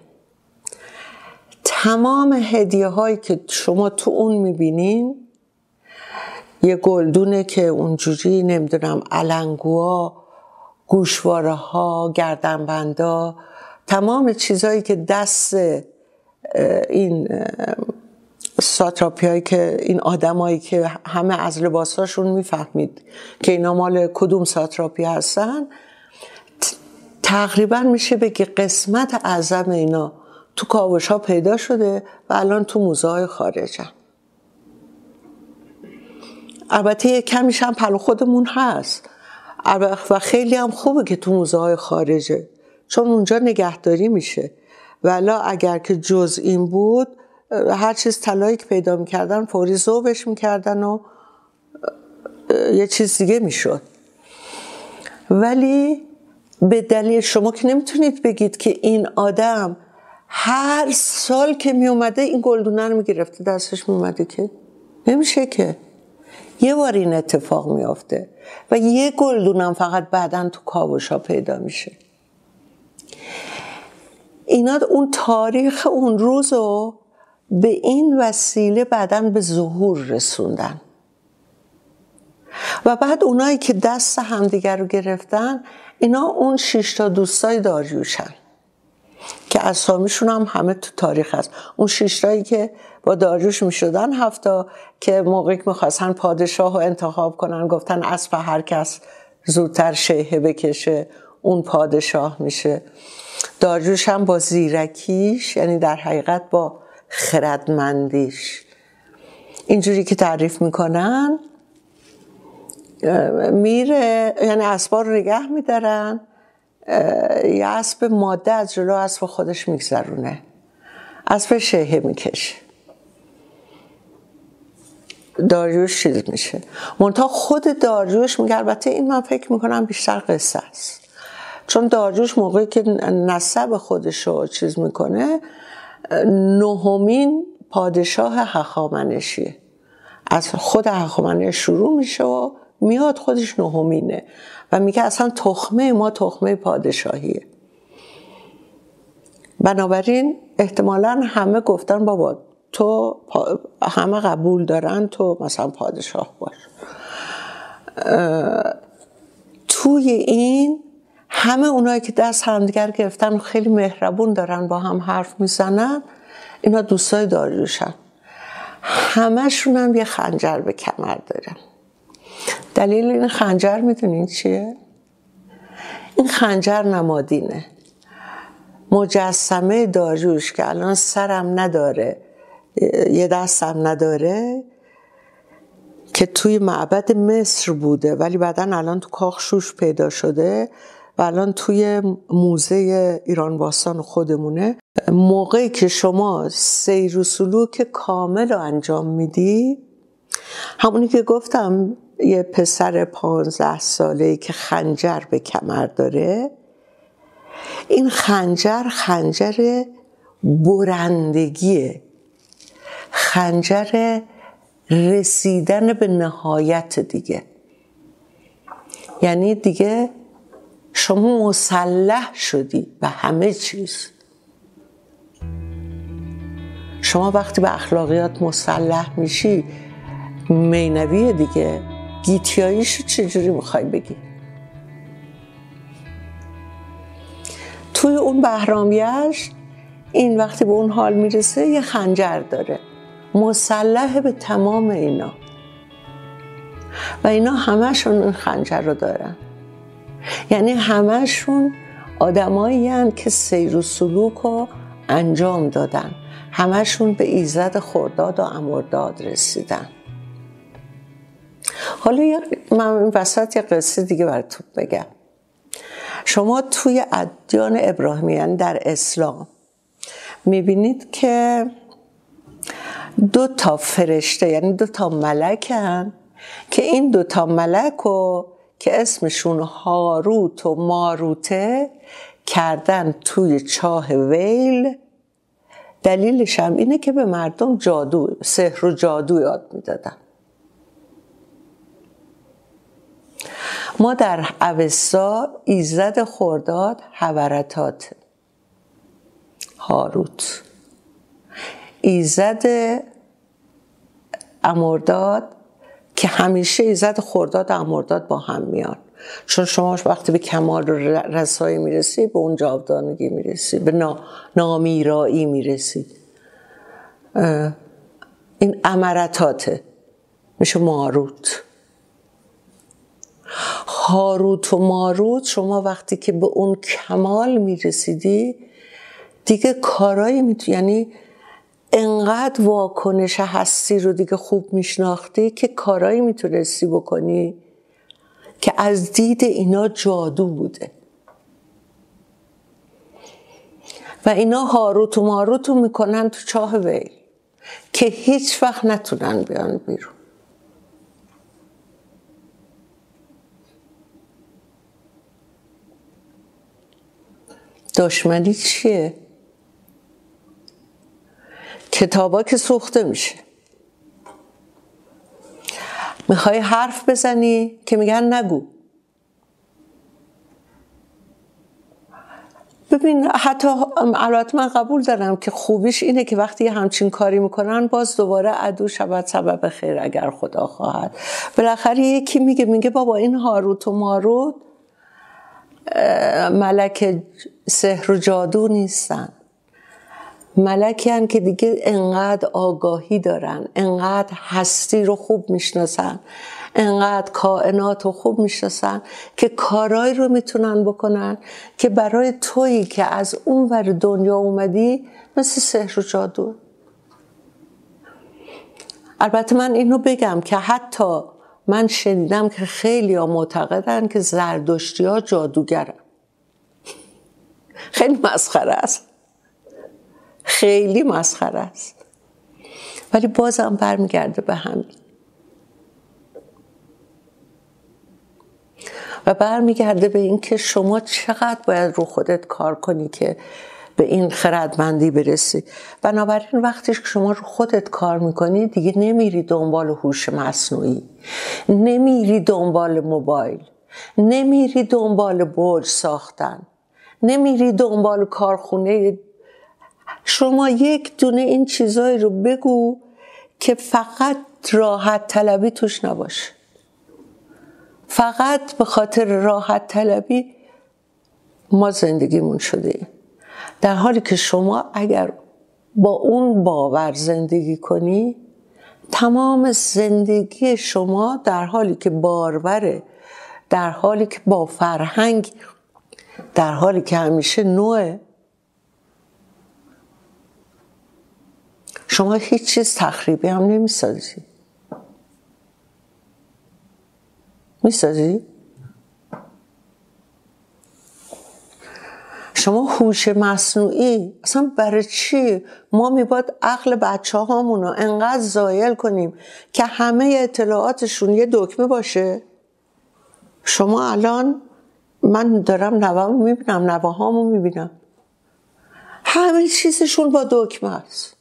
تمام هدیه هایی که شما تو اون میبینین، یه گلدونه که اونجوری نمیدونم علنگوها، گوشواره ها، گردنبندا، تمام چیزهایی که دست این ساتراپی هایی که این آدم هایی که همه از لباساشون میفهمید که اینا مال کدوم ساتراپی هستن، تقریبا میشه بگه قسمت اعظم اینا تو کاوش ها پیدا شده و الان تو موزه های خارجن. البته یه کمیش هم پلو خودمون هست و خیلی هم خوبه که تو موزه های خارجه، چون اونجا نگهداری میشه. ولی اگر که جز این بود، هر چیز طلایی که پیدا میکردن فوری ذوبش میکردن و یه چیز دیگه میشد. ولی به دلیل شما که نمیتونید بگید که این آدم هر سال که میومده این گلدونه رو میگرفته دستش میومده، که نمیشه که یه بار این اتفاق میافته و یه گلدونم فقط بعداً تو کاوشا پیدا میشه. اینا اون تاریخ اون روزو به این وسیله بعداً به ظهور رسوندن و بعد اونایی که دست همدیگر رو گرفتن، اینا اون شش تا دوستای داریوشن که اسامیشون هم همه تو تاریخ هست. اون شش تایی که با داریوش میشدن هفتا که موقعی که میخواستن پادشاه رو انتخاب کنن گفتن اسب هر کس زودتر شیهه بکشه اون پادشاه میشه. داریوش هم با زیرکیش، یعنی در حقیقت با خردمندیش، اینجوری که تعریف میکنن میره، یعنی اسبا رو نگه میدارن، یه اسب ماده از جلو اسب خودش میگذرونه، اسب شیهه میکشه، داریوش چیز میشه. منتها خود داریوش میگه، البته این من فکر میکنم بیشتر قصه است، چون داریوش موقعی که نسب خودشو چیز میکنه نهمین پادشاه هخامنشیه، از خود هخامنش شروع میشه و میاد خودش نهمینه و میگه اصلا تخمه ما تخمه پادشاهیه. بنابراین احتمالاً همه گفتن بابا تو پا... همه قبول دارن تو مثلا پادشاه باش. توی این همه اونایی که دست همدیگر گرفتن خیلی مهربون دارن با هم حرف میزنن، اینا دوستای داریوشن. همشون هم یه خنجر به کمر دارن. دلیل این خنجر میدونین چیه؟ این خنجر نمادینه. مجسمه داریوش که الان سرم نداره، یه دستم نداره، که توی معبد مصر بوده ولی بعداً الان تو کاخشوش پیدا شده و الان توی موزه ایران باستان خودمونه. موقعی که شما سیر و سلوک کامل رو انجام میدی، همونی که گفتم یه پسر پانزده ساله‌ای که خنجر به کمر داره، این خنجر خنجر برندگیه، خنجر رسیدن به نهایت دیگه. یعنی دیگه شما مسلح شدی به همه چیز. شما وقتی به اخلاقیات مسلح میشی، مینویه دیگه، گیتیاییشو چجوری میخوای بگی؟ توی اون بهرامیش این وقتی به اون حال میرسه یه خنجر داره، مسلح به تمام اینا و اینا همشون این خنجر رو دارن. یعنی همشون آدمایی هستند که سیر و سلوک رو انجام دادن، همشون به ایزد خرداد و امرداد رسیدن. حالا من این وسط یه قصه دیگه براتون بگم. شما توی ادیان ابراهیمیان در اسلام میبینید که دو تا فرشته یعنی دو تا ملکن که این دو تا ملک رو که اسمشون هاروت و ماروته کردن توی چاه ویل. دلیلش هم اینه که به مردم جادو، سحر و جادو یاد میدادن. ما در اوستا ایزد خرداد حورتات، هاروت، ایزد امرداد که همیشه ایزد خرداد و امرداد با هم میان، چون شما وقتی به کمال رسایی میرسی به اون جاودانگی میرسی، به نا... نامیرایی میرسی. این امرتاته، میشه ماروت. هاروت و ماروت شما وقتی که به اون کمال میرسیدی دیگه کارایی میتونی، یعنی انقدر واکنش هستی رو دیگه خوب میشناختی که کارایی میتونستی بکنی که از دید اینا جادو بوده. و اینا هاروت و ماروت رو میکنن تو چاه ویل که هیچ وقت نتونن بیان بیرون. دشمنی چیه؟ کتابا که سوخته میشه، میخوای حرف بزنی که میگن نگو. ببین حتی البته من قبول دارم که خوبیش اینه که وقتی همچین کاری میکنن باز دوباره عدو شود سبب خیر اگر خدا خواهد. بالاخره یکی میگه میگه بابا این هاروت و ماروت ملک سحر و جادو نیستن، ملکی هن که دیگه انقدر آگاهی دارن، انقدر هستی رو خوب میشناسن، انقدر کائنات رو خوب میشناسن که کارایی رو میتونن بکنن که برای تویی که از اون ور دنیا اومدی مثل سحر و جادو. البته من اینو بگم که حتی من شنیدم که خیلی ها معتقدن که زردشتی ها جادوگرن. خیلی مسخره است، خیلی مسخره است، ولی بازم برمیگرده به همین و برمیگرده به این که شما چقدر باید رو خودت کار کنی که به این خردمندی برسی. بنابراین وقتی که شما رو خودت کار میکنی دیگه نمیری دنبال هوش مصنوعی، نمیری دنبال موبایل، نمیری دنبال برج ساختن، نمیری دنبال کارخونه. شما یک دونه این چیزایی رو بگو که فقط راحت طلبی توش نباشه. فقط به خاطر راحت طلبی ما زندگیمون شده، در حالی که شما اگر با اون باور زندگی کنی تمام زندگی شما در حالی که باروره، در حالی که با فرهنگ، در حالی که همیشه نوعه، شما هیچ چیز تخریبی هم نمیسازی. میسازی؟ شما هوش مصنوعی اصلا برای چی؟ ما میباید عقل بچه هامونو انقدر زایل کنیم که همه اطلاعاتشون یه دکمه باشه. شما الان من دارم نوامو میبینم، نواهامو میبینم، همه چیزشون با دکمه است،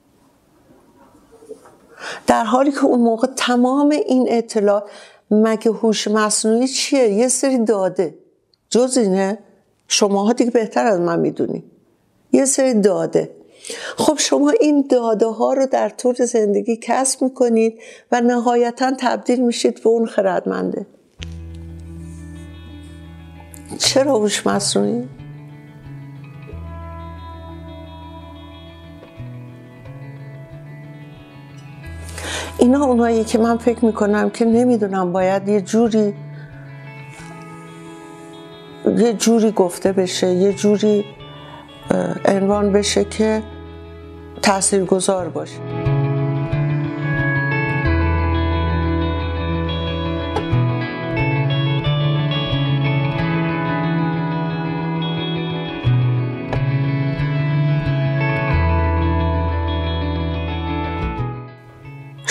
در حالی که اون موقع تمام این اطلاعات. مگه هوش مصنوعی چیه؟ یه سری داده، جز اینه؟ شماها دیگه بهتر از من میدونی، یه سری داده. خب شما این داده ها رو در طول زندگی کسب میکنید و نهایتا تبدیل میشید به اون خردمنده. چرا هوش مصنوعی؟ اینا اونایی که من فکر میکنم که نمیدونم باید یه جوری یه جوری گفته بشه، یه جوری عنوان بشه که تاثیرگذار باشه.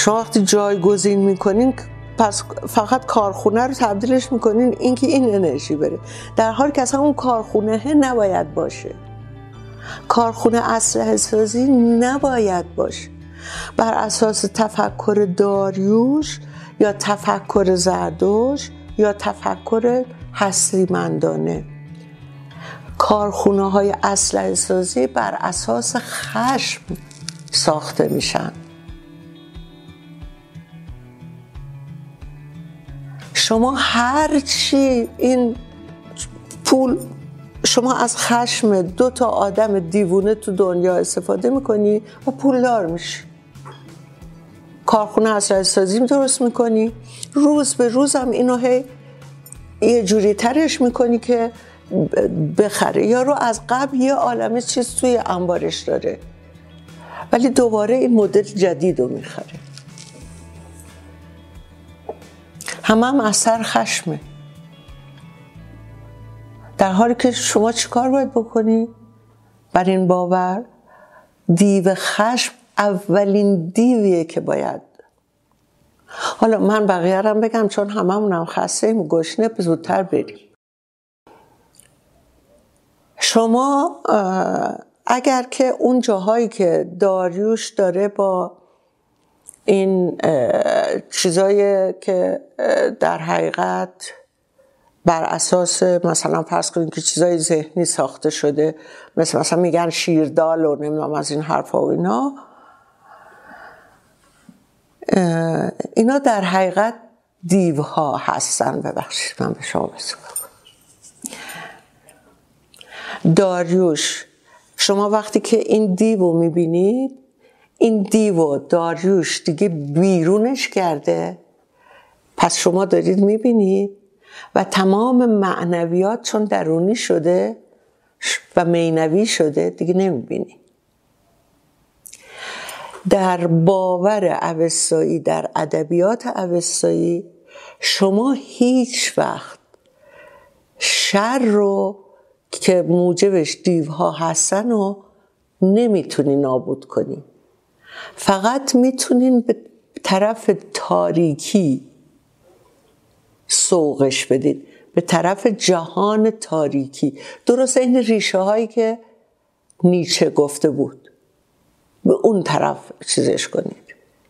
شما وقتی جایگزین میکنین پس فقط کارخونه رو تبدیلش میکنین اینکه این انرژی بره، در حالی که اصلا اون کارخونه نباید باشه. کارخونه اسلحه سازی نباید باشه. بر اساس تفکر داریوش یا تفکر زردوش یا تفکر هستیمندانه، کارخونه های اسلحه سازی بر اساس خشم ساخته میشن. شما هر چی این پول، شما از خشم دو تا آدم دیوونه تو دنیا استفاده میکنی و پولدار میشی. کارخونه اسلحه سازی درست میکنی، روز به روز هم اینو هی یه جوری ترش میکنی که بخره. یا رو از قبل یه عالمه چیز توی انبارش داره ولی دوباره این مدل جدید رو میخره. همه هم اثر خشمه، در حالی که شما چیکار باید بکنی؟ بر این باور دیو خشم اولین دیویه که باید. حالا من بقیه رو بگم چون هممونم خسته ایم و گشنه، زودتر بریم. شما اگر که اون جاهایی که داریوش داره با این چیزایی که در حقیقت بر اساس مثلا فرض کنید که چیزای ذهنی ساخته شده، مثل مثلا میگن شیردال و نمیدونم از این حرفا و اینا، اینا در حقیقت دیوها هستن. ببخشید من به شما بسیم. داریوش، شما وقتی که این دیو رو میبینید، این دیو داریوش دیگه بیرونش کرده، پس شما دارید میبینید و تمام معنویات چون درونی شده و معنوی شده دیگه نمیبینید. در باور اوستایی، در ادبیات اوستایی، شما هیچ وقت شر رو که موجبش دیوها هستن و نمیتونی نابود کنی، فقط میتونین به طرف تاریکی سوقش بدید، به طرف جهان تاریکی. درست این ریشه هایی که نیچه گفته بود، به اون طرف چیزش کنید.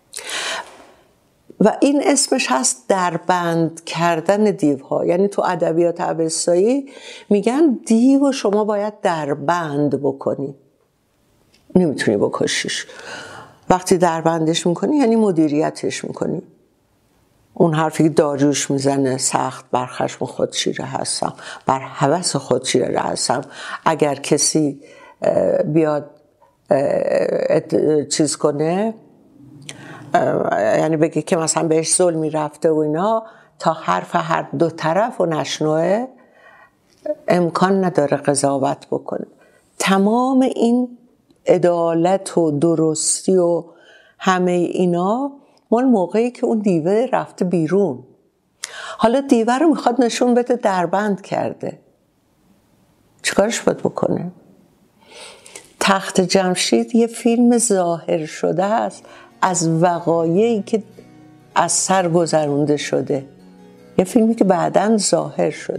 و این اسمش هست دربند کردن دیوها. یعنی تو ادبیات اوستایی میگن دیو شما باید دربند بکنی، نمیتونی بکشیش. وقتی دربندش میکنی یعنی مدیریتش میکنی. اون حرفی که داریوش میزنه، سخت بر خشم خود چیره هستم، بر هوس خود چیره هستم. اگر کسی بیاد چیز کنه، یعنی بگه که مثلا بهش ظلمی رفته و اینا، تا حرف هر دو طرف و نشنوه امکان نداره قضاوت بکنه. تمام این عدالت و درستی و همه اینا مال موقعی که اون دیوه رفته بیرون. حالا دیوه رو میخواد نشون بده دربند کرده، چیکارش باید بکنه؟ تخت جمشید یه فیلم ظاهر شده است از وقایعی که از سر گذرونده شده، یه فیلمی که بعداً ظاهر شده.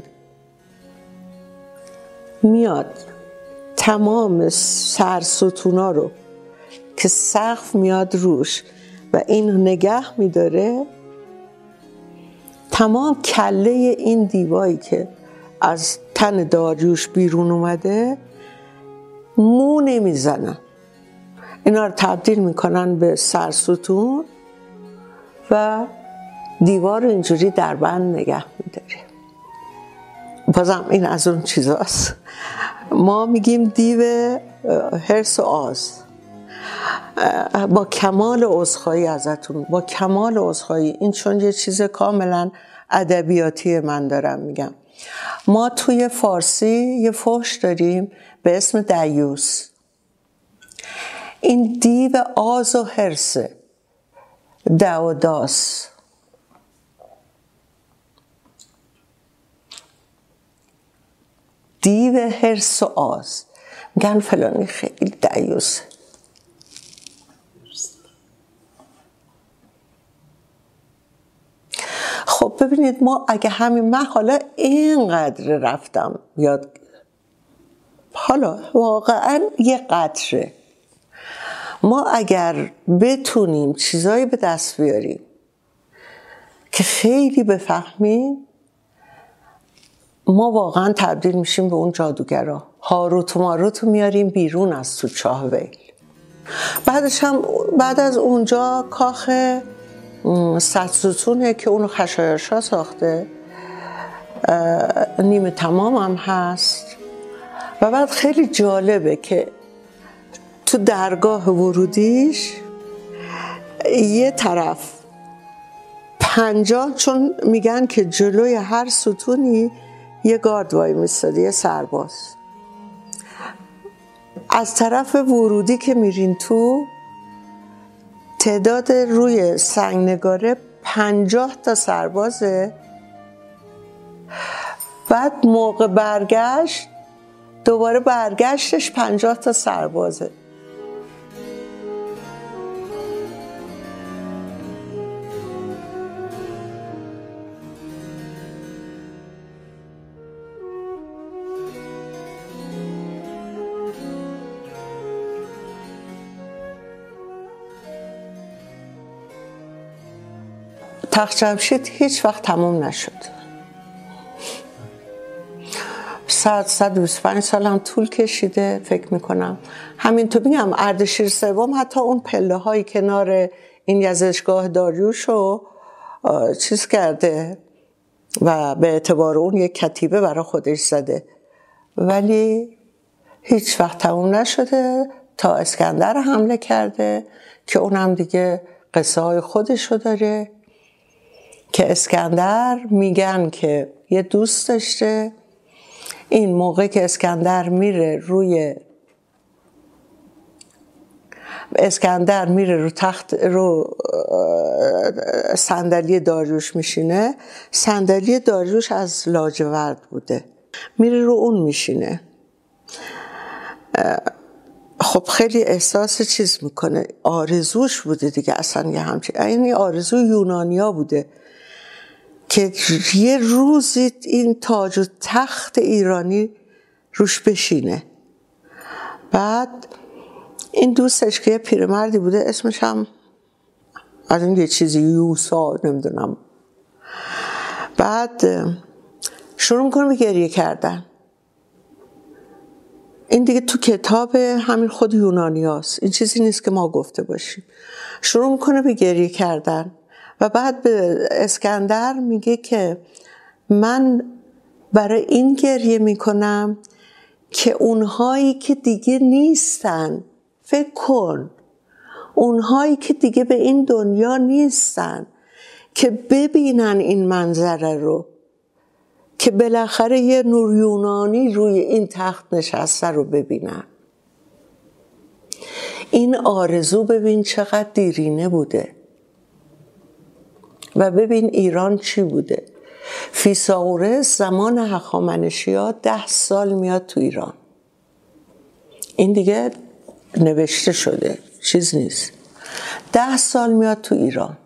میاد تمام سرستونا رو که سقف میاد روش و این نگه میداره، تمام کله این دیوایی که از تن داریوش بیرون اومده مو نمیزنن، اینا رو تبدیل میکنن به سرستون و دیوار رو اینجوری در بند نگه میداره. بازم این از اون چیزاست. ما میگیم دیو حرص و آز. با کمال عذرخواهی ازتون، با کمال عذرخواهی، این چون یه چیز کاملا ادبیاتی من دارم میگم. ما توی فارسی یه فحش داریم به اسم دیوس. این دیو آز و حرصه، دو و داس. دیو حرص و آز، میگن فلانی خیلی دیوسه. ببینید ما اگه همین من حالا اینقدر رفتم یاد، حالا واقعا یه قطره، ما اگر بتونیم چیزایی به دست بیاریم که خیلی بفهمیم، ما واقعا تبدیل میشیم به اون جادوگرا. هاروت و ماروت رو میاریم بیرون از تو چاه ویل. بعدش هم بعد از اونجا کاخ صدستونه که اونو خشایارشا ساخته، نیمه تمام هم هست. و بعد خیلی جالبه که تو درگاه ورودیش یه طرف پنجاه، چون میگن که جلوی هر ستونی یه گارد وای میستاده، یه سرباز. از طرف ورودی که میرین تو، تعداد روی سنگنگاره پنجاه تا سربازه. بعد موقع برگشت دوباره برگشتش پنجاه تا سربازه. تخت جمشید هیچ وقت تموم نشد. صد صد و بیست و پنج سال هم طول کشیده فکر میکنم. همین تو میگم اردشیر سوم حتی اون پله های کنار این یزشگاه داریوش رو چیز کرده و به اعتبار اون یک کتیبه برای خودش زده، ولی هیچ وقت تموم نشده تا اسکندر حمله کرده که اونم دیگه قصه های خودشو داره. که اسکندر میگن که یه دوست داشته، این موقع که اسکندر میره روی اسکندر میره رو تخت رو صندلی داریوش میشینه، صندلی داریوش از لاجورد بوده، میره رو اون میشینه. خب خیلی احساس چیز میکنه، آرزوش بوده دیگه، اصلا یه همچین این آرزو یونانیا بوده که یه روزی این تاج و تخت ایرانی روش بشینه. بعد این دوستش که یه پیرمردی بوده، اسمش هم از این یه چیزی یوسا نمیدونم، بعد شروع میکنه به گریه کردن. این دیگه تو کتاب همین خود یونانی هست، این چیزی نیست که ما گفته باشیم. شروع میکنه به گریه کردن و بعد به اسکندر میگه که من برای این گریه میکنم که اونهایی که دیگه نیستن، فکر کن اونهایی که دیگه به این دنیا نیستن که ببینن این منظره رو، که بالاخره یه نور یونانی روی این تخت نشسته رو ببینن. این آرزو ببین چقدر دیرینه بوده و ببین ایران چی بوده. فیثاغورث زمان هخامنشی‌ها ده سال میاد تو ایران، این دیگه نوشته شده چیز نیست. ده سال میاد تو ایران،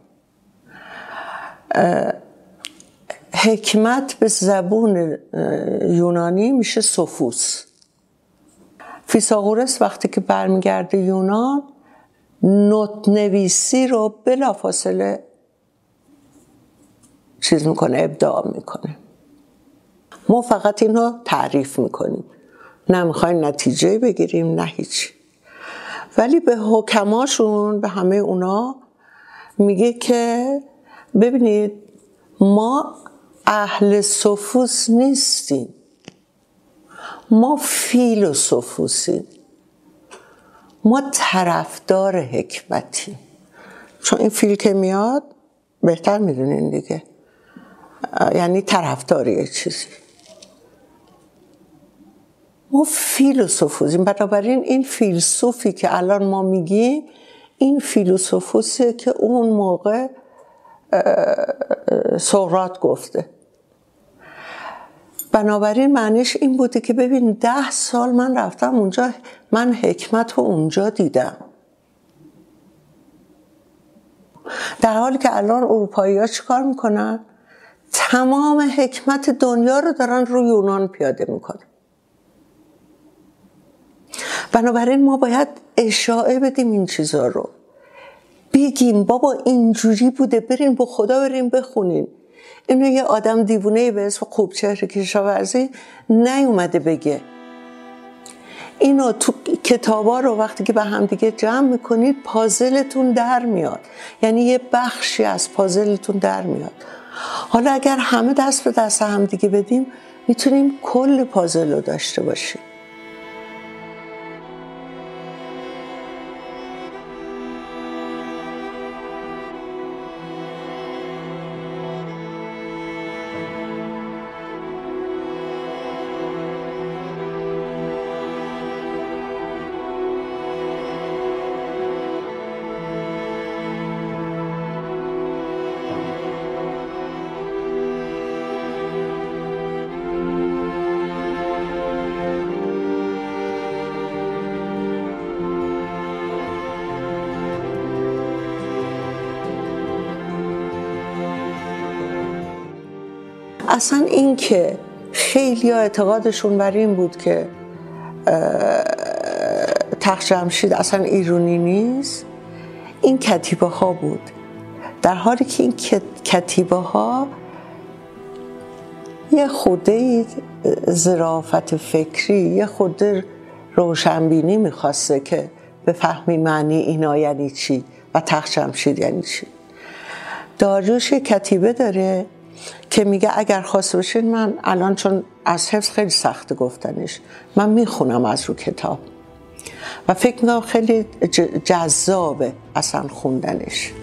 حکمت به زبون یونانی میشه سوفوس. فیثاغورث وقتی که برمیگرده یونان، نوت نویسی رو بلافاصله چیز میکنه، ابداع میکنه. ما فقط اینو تعریف میکنیم، نه میخوایم نتیجه بگیریم نه هیچ. ولی به حکماشون، به همه اونا میگه که ببینید ما اهل سوفوس نیستیم، ما فیلوسوفوسیم، ما طرفدار حکمتیم. چون این فیل که میاد بهتر میدونین دیگه، یعنی طرفدار یک چیزی. ما فیلوسوفوسیم، بنابراین این فیلسوفی که الان ما میگیم این فیلوسوفوسیه که اون موقع سقراط گفته. بنابراین معنیش این بوده که ببین ده سال من رفتم اونجا، من حکمت رو اونجا دیدم، در حالی که الان اروپایی ها چی کار میکنن؟ تمام حکمت دنیا رو دارن روی یونان پیاده میکنن. بنابراین ما باید اشاعه بدیم این چیزا رو، بگیم بابا اینجوری بوده، برین با خدا برین بخونین. اینو یه آدم دیوونه به اسم خوبچهر کشاورزی نیومده بگه. اینو تو کتابا رو وقتی که به هم دیگه جمع میکنید پازلتون در میاد، یعنی یه بخشی از پازلتون در میاد. حالا اگر همه دست به دست هم دیگه بدیم میتونیم کل پازل رو داشته باشیم. اصلا این که خیلی ها اعتقادشون بر این بود که تخت جمشید اصلا ایرانی نیست، این کتیبه ها بود، در حالی که این کتیبه ها یه خوده ظرافت فکری، یه خوده روشنبینی میخواسته که بفهمی معنی اینا یعنی چی و تخت جمشید یعنی چی. داریوش کتیبه داره که میگه اگر خواست باشین، من الان چون از حفظ خیلی سخت گفتنش، من میخونم از رو کتاب و فکر میکنم خیلی جذابه اصلا خوندنش.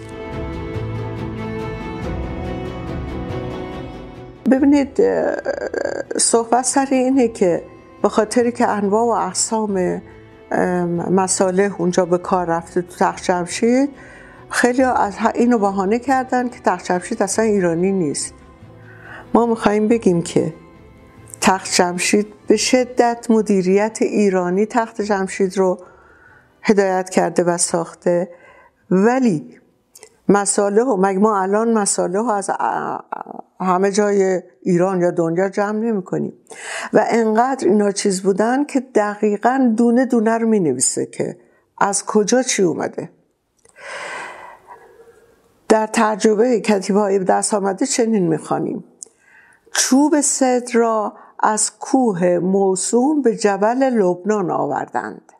ببینید صحبت سر اینه که به خاطری که انواع و اقسام مصالح اونجا به کار رفته تو تخت جمشید، خیلی از اینو بهانه کردن که تخت جمشید اصلا ایرانی نیست. ما میخواییم بگیم که تخت جمشید به شدت مدیریت ایرانی تخت جمشید رو هدایت کرده و ساخته، ولی مصالح و مگه ما الان مصالح رو از همه جای ایران یا دنیا جمع نمی کنیم و انقدر اینا چیز بودن که دقیقاً دونه دونه رو می نویسه که از کجا چی اومده. در ترجمه کتیبه های دست آمده چنین می خوانیم: چوب صدر را از کوه موسوم به جبل لبنان آوردند،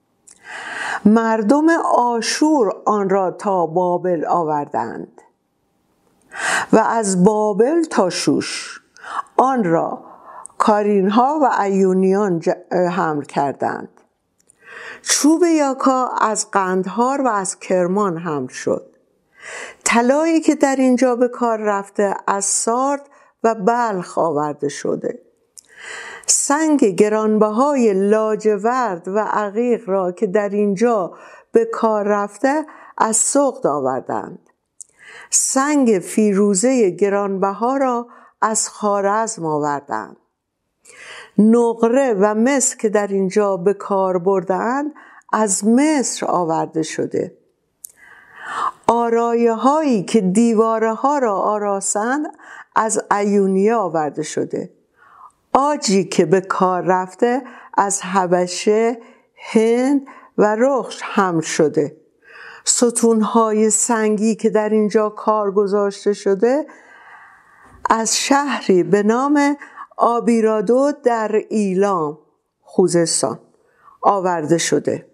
مردم آشور آن را تا بابل آوردند و از بابل تا شوش آن را کارینها و ایونیان حمل کردند. چوب یاکا از قندهار و از کرمان حمل شد. طلایی که در اینجا به کار رفته از سارد و بلخ آورده شده. سنگ گرانبهای لاجورد و عقیق را که در اینجا به کار رفته از سقد آوردند. سنگ فیروزه گرانبها را از خوارزم آوردند. نقره و مس که در اینجا به کار بردند از مصر آورده شده. آرایه هایی که دیواره ها را آراسند از ایونیه آورده شده. آجی که به کار رفته از حبشه، هند و رخش حمل شده. ستونهای سنگی که در اینجا کار گذاشته شده از شهری به نام آبیرادو در ایلام، خوزستان آورده شده.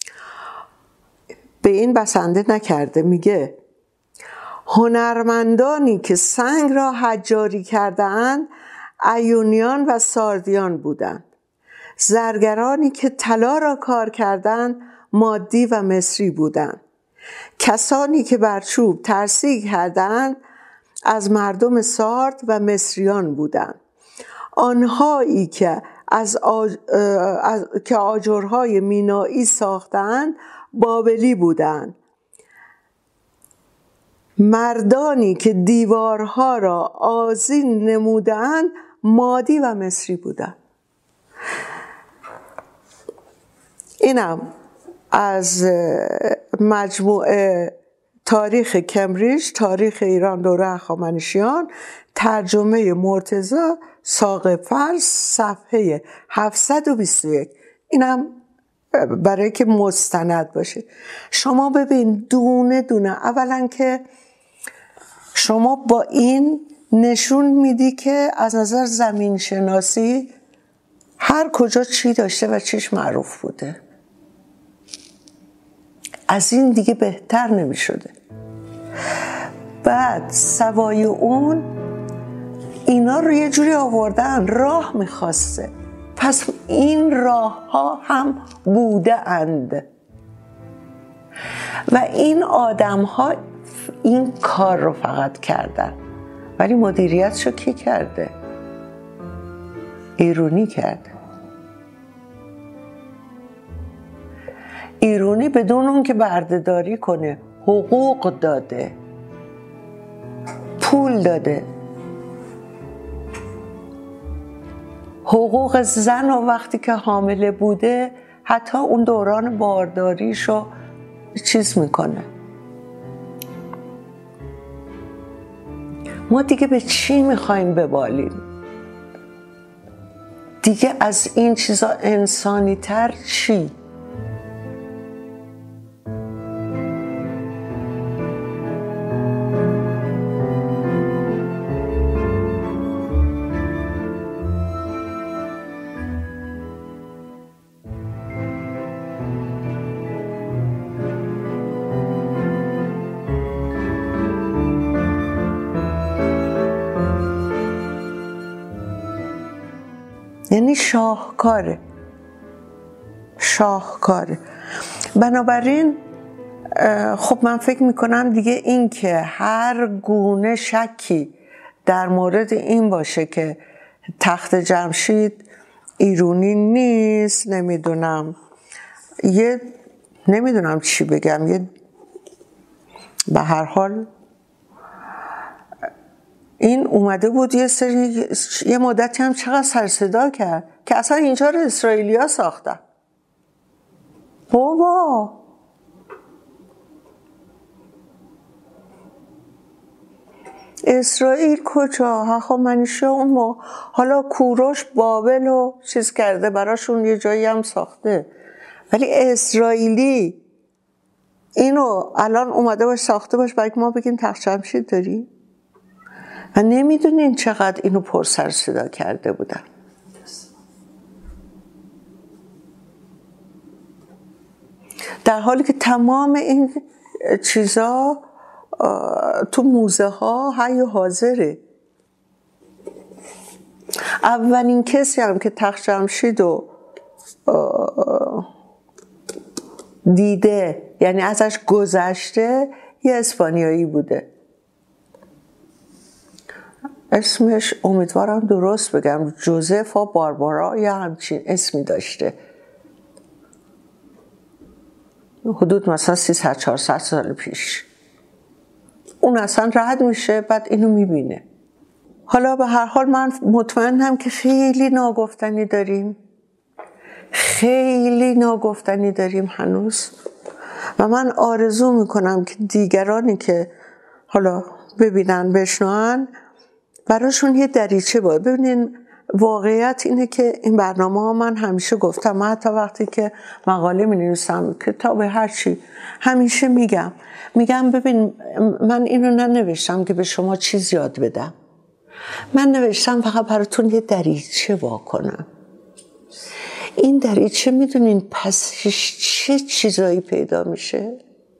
به این بسنده نکرده، میگه هنرمندانی که سنگ را حجاری کرده‌اند ایونیان و ساردیان بودند. زرگرانی که طلا را کار کردند مادی و مصری بودند. کسانی که بر چوب ترسی کردند از مردم سارد و مصریان بودند. آنهایی که از, آج... از... که آجرهای مینایی ساختند بابلی بودند. مردانی که دیوارها را آذین نمودند مادی و مصری بودند. اینم از مجموعه تاریخ کمبریج، تاریخ ایران دوره هخامنشیان، ترجمه مرتضی ساقه‌فرز، صفحه هفتصد و بیست و یک. اینم برای که مستند باشه. شما ببین دونه دونه، اولا که شما با این نشون میدی که از نظر زمین شناسی هر کجا چی داشته و چیش معروف بوده. از این دیگه بهتر نمیشده. بعد سوای اون اینا رو یه جوری آوردن، راه میخواسته، پس این راه ها هم بوده اند و این آدم ها این کار رو فقط کردن، ولی مدیریتشو کی کرده؟ ایرونی کرده. ایرونی بدون اون که بردهداری کنه حقوق داده، پول داده. حقوق زن و وقتی که حامله بوده حتی اون دوران بارداریشو چیز میکنه. ما دیگه به چی میخوایم ببالیم؟ دیگه از این چیزا انسانی تر چی؟ یعنی شاهکاره، شاهکاره. بنابراین خب من فکر میکنم دیگه این که هر گونه شکی در مورد این باشه که تخت جمشید ایرونی نیست، نمیدونم یه نمیدونم چی بگم، یه به هر حال این اومده بود یه سری یه مدتی هم چقدر سر صدا کرد که اصلا اینجا رو اسرائیلیا ساختن. بابا اسرائیل کجا؟ هخامنشیان ما حالا کوروش بابل رو چیز کرده براشون یه جایی هم ساخته، ولی اسرائیلی اینو الان اومده باش ساخته باش برای که ما بگیم تخت جمشید داریم و نمیدونین چقدر اینو پر سر صدا کرده بودن. در حالی که تمام این چیزا تو موزه ها حی و حاضره. اولین کسی هم که تخت جمشید رو دیده یعنی ازش گذشته یه اسپانیایی بوده، اسمش امیدوارم درست بگم جوزفا باربارا یا همچین اسمی داشته، حدود مثلا سیصد چهارصد سال پیش. اون اصلا رد میشه بعد اینو میبینه. حالا به هر حال من مطمئنم که خیلی ناگفتنی داریم، خیلی ناگفتنی داریم هنوز و من آرزو میکنم که دیگرانی که حالا ببینن بشنون براشون یه دریچه باید. ببینین واقعیت اینه که این برنامه ها من همیشه گفتم، من حتی وقتی که مقاله می نویسم کتاب هرچی همیشه میگم میگم ببین من اینو ننوشتم که به شما چیز یاد بدم، من نوشتم فقط براتون یه دریچه وا کنم. این دریچه میدونین پسش چه چیزایی پیدا میشه؟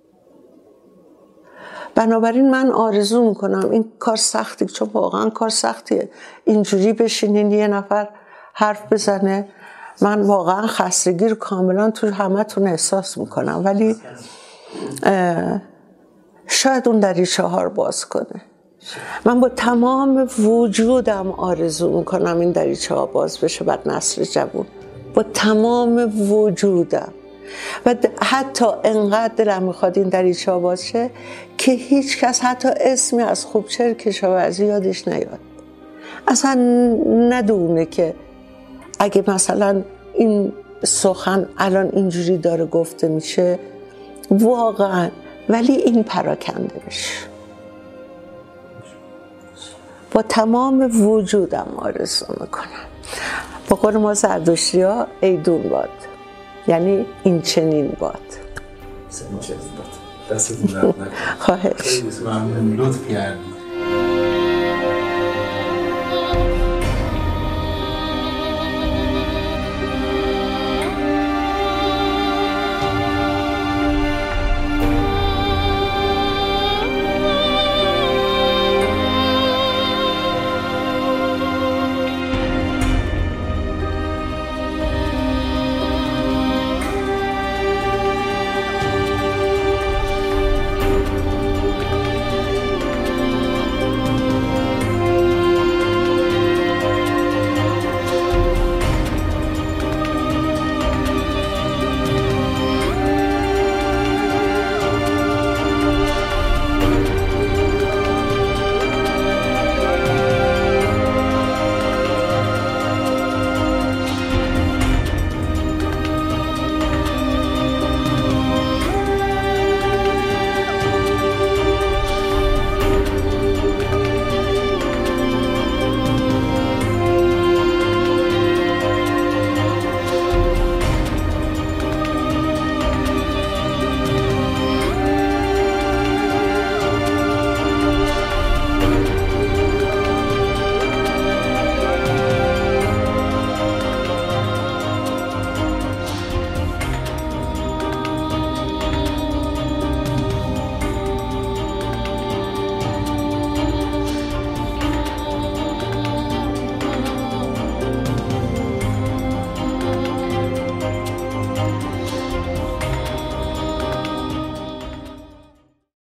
بنابراین من آرزو میکنم این کار سختی، چون واقعا کار سختیه اینجوری بشینین یه نفر حرف بزنه. من واقعا خستگی رو کاملا تو همتون احساس میکنم، ولی شاید اون دریچه ها رو باز کنه. من با تمام وجودم آرزو میکنم این دریچه ها باز بشه بعد نسل جوون، با تمام وجودم. و حتی انقدر دلم میخواد این دریچه ها باز شه که هیچ کس حتی اسمی از خوبچر کشاورزی یادش نیاد، اصلا ندونه که اگه مثلا این سخن الان اینجوری داره گفته میشه واقعا ولی این پراکنده بشه. با تمام وجودم آرزو میکنم. با قول ما زردشتی ها ایدون باد، یعنی این چنین باد. دستتون درد نکنه. خواهش. خیلی ممنون، لطف کردید.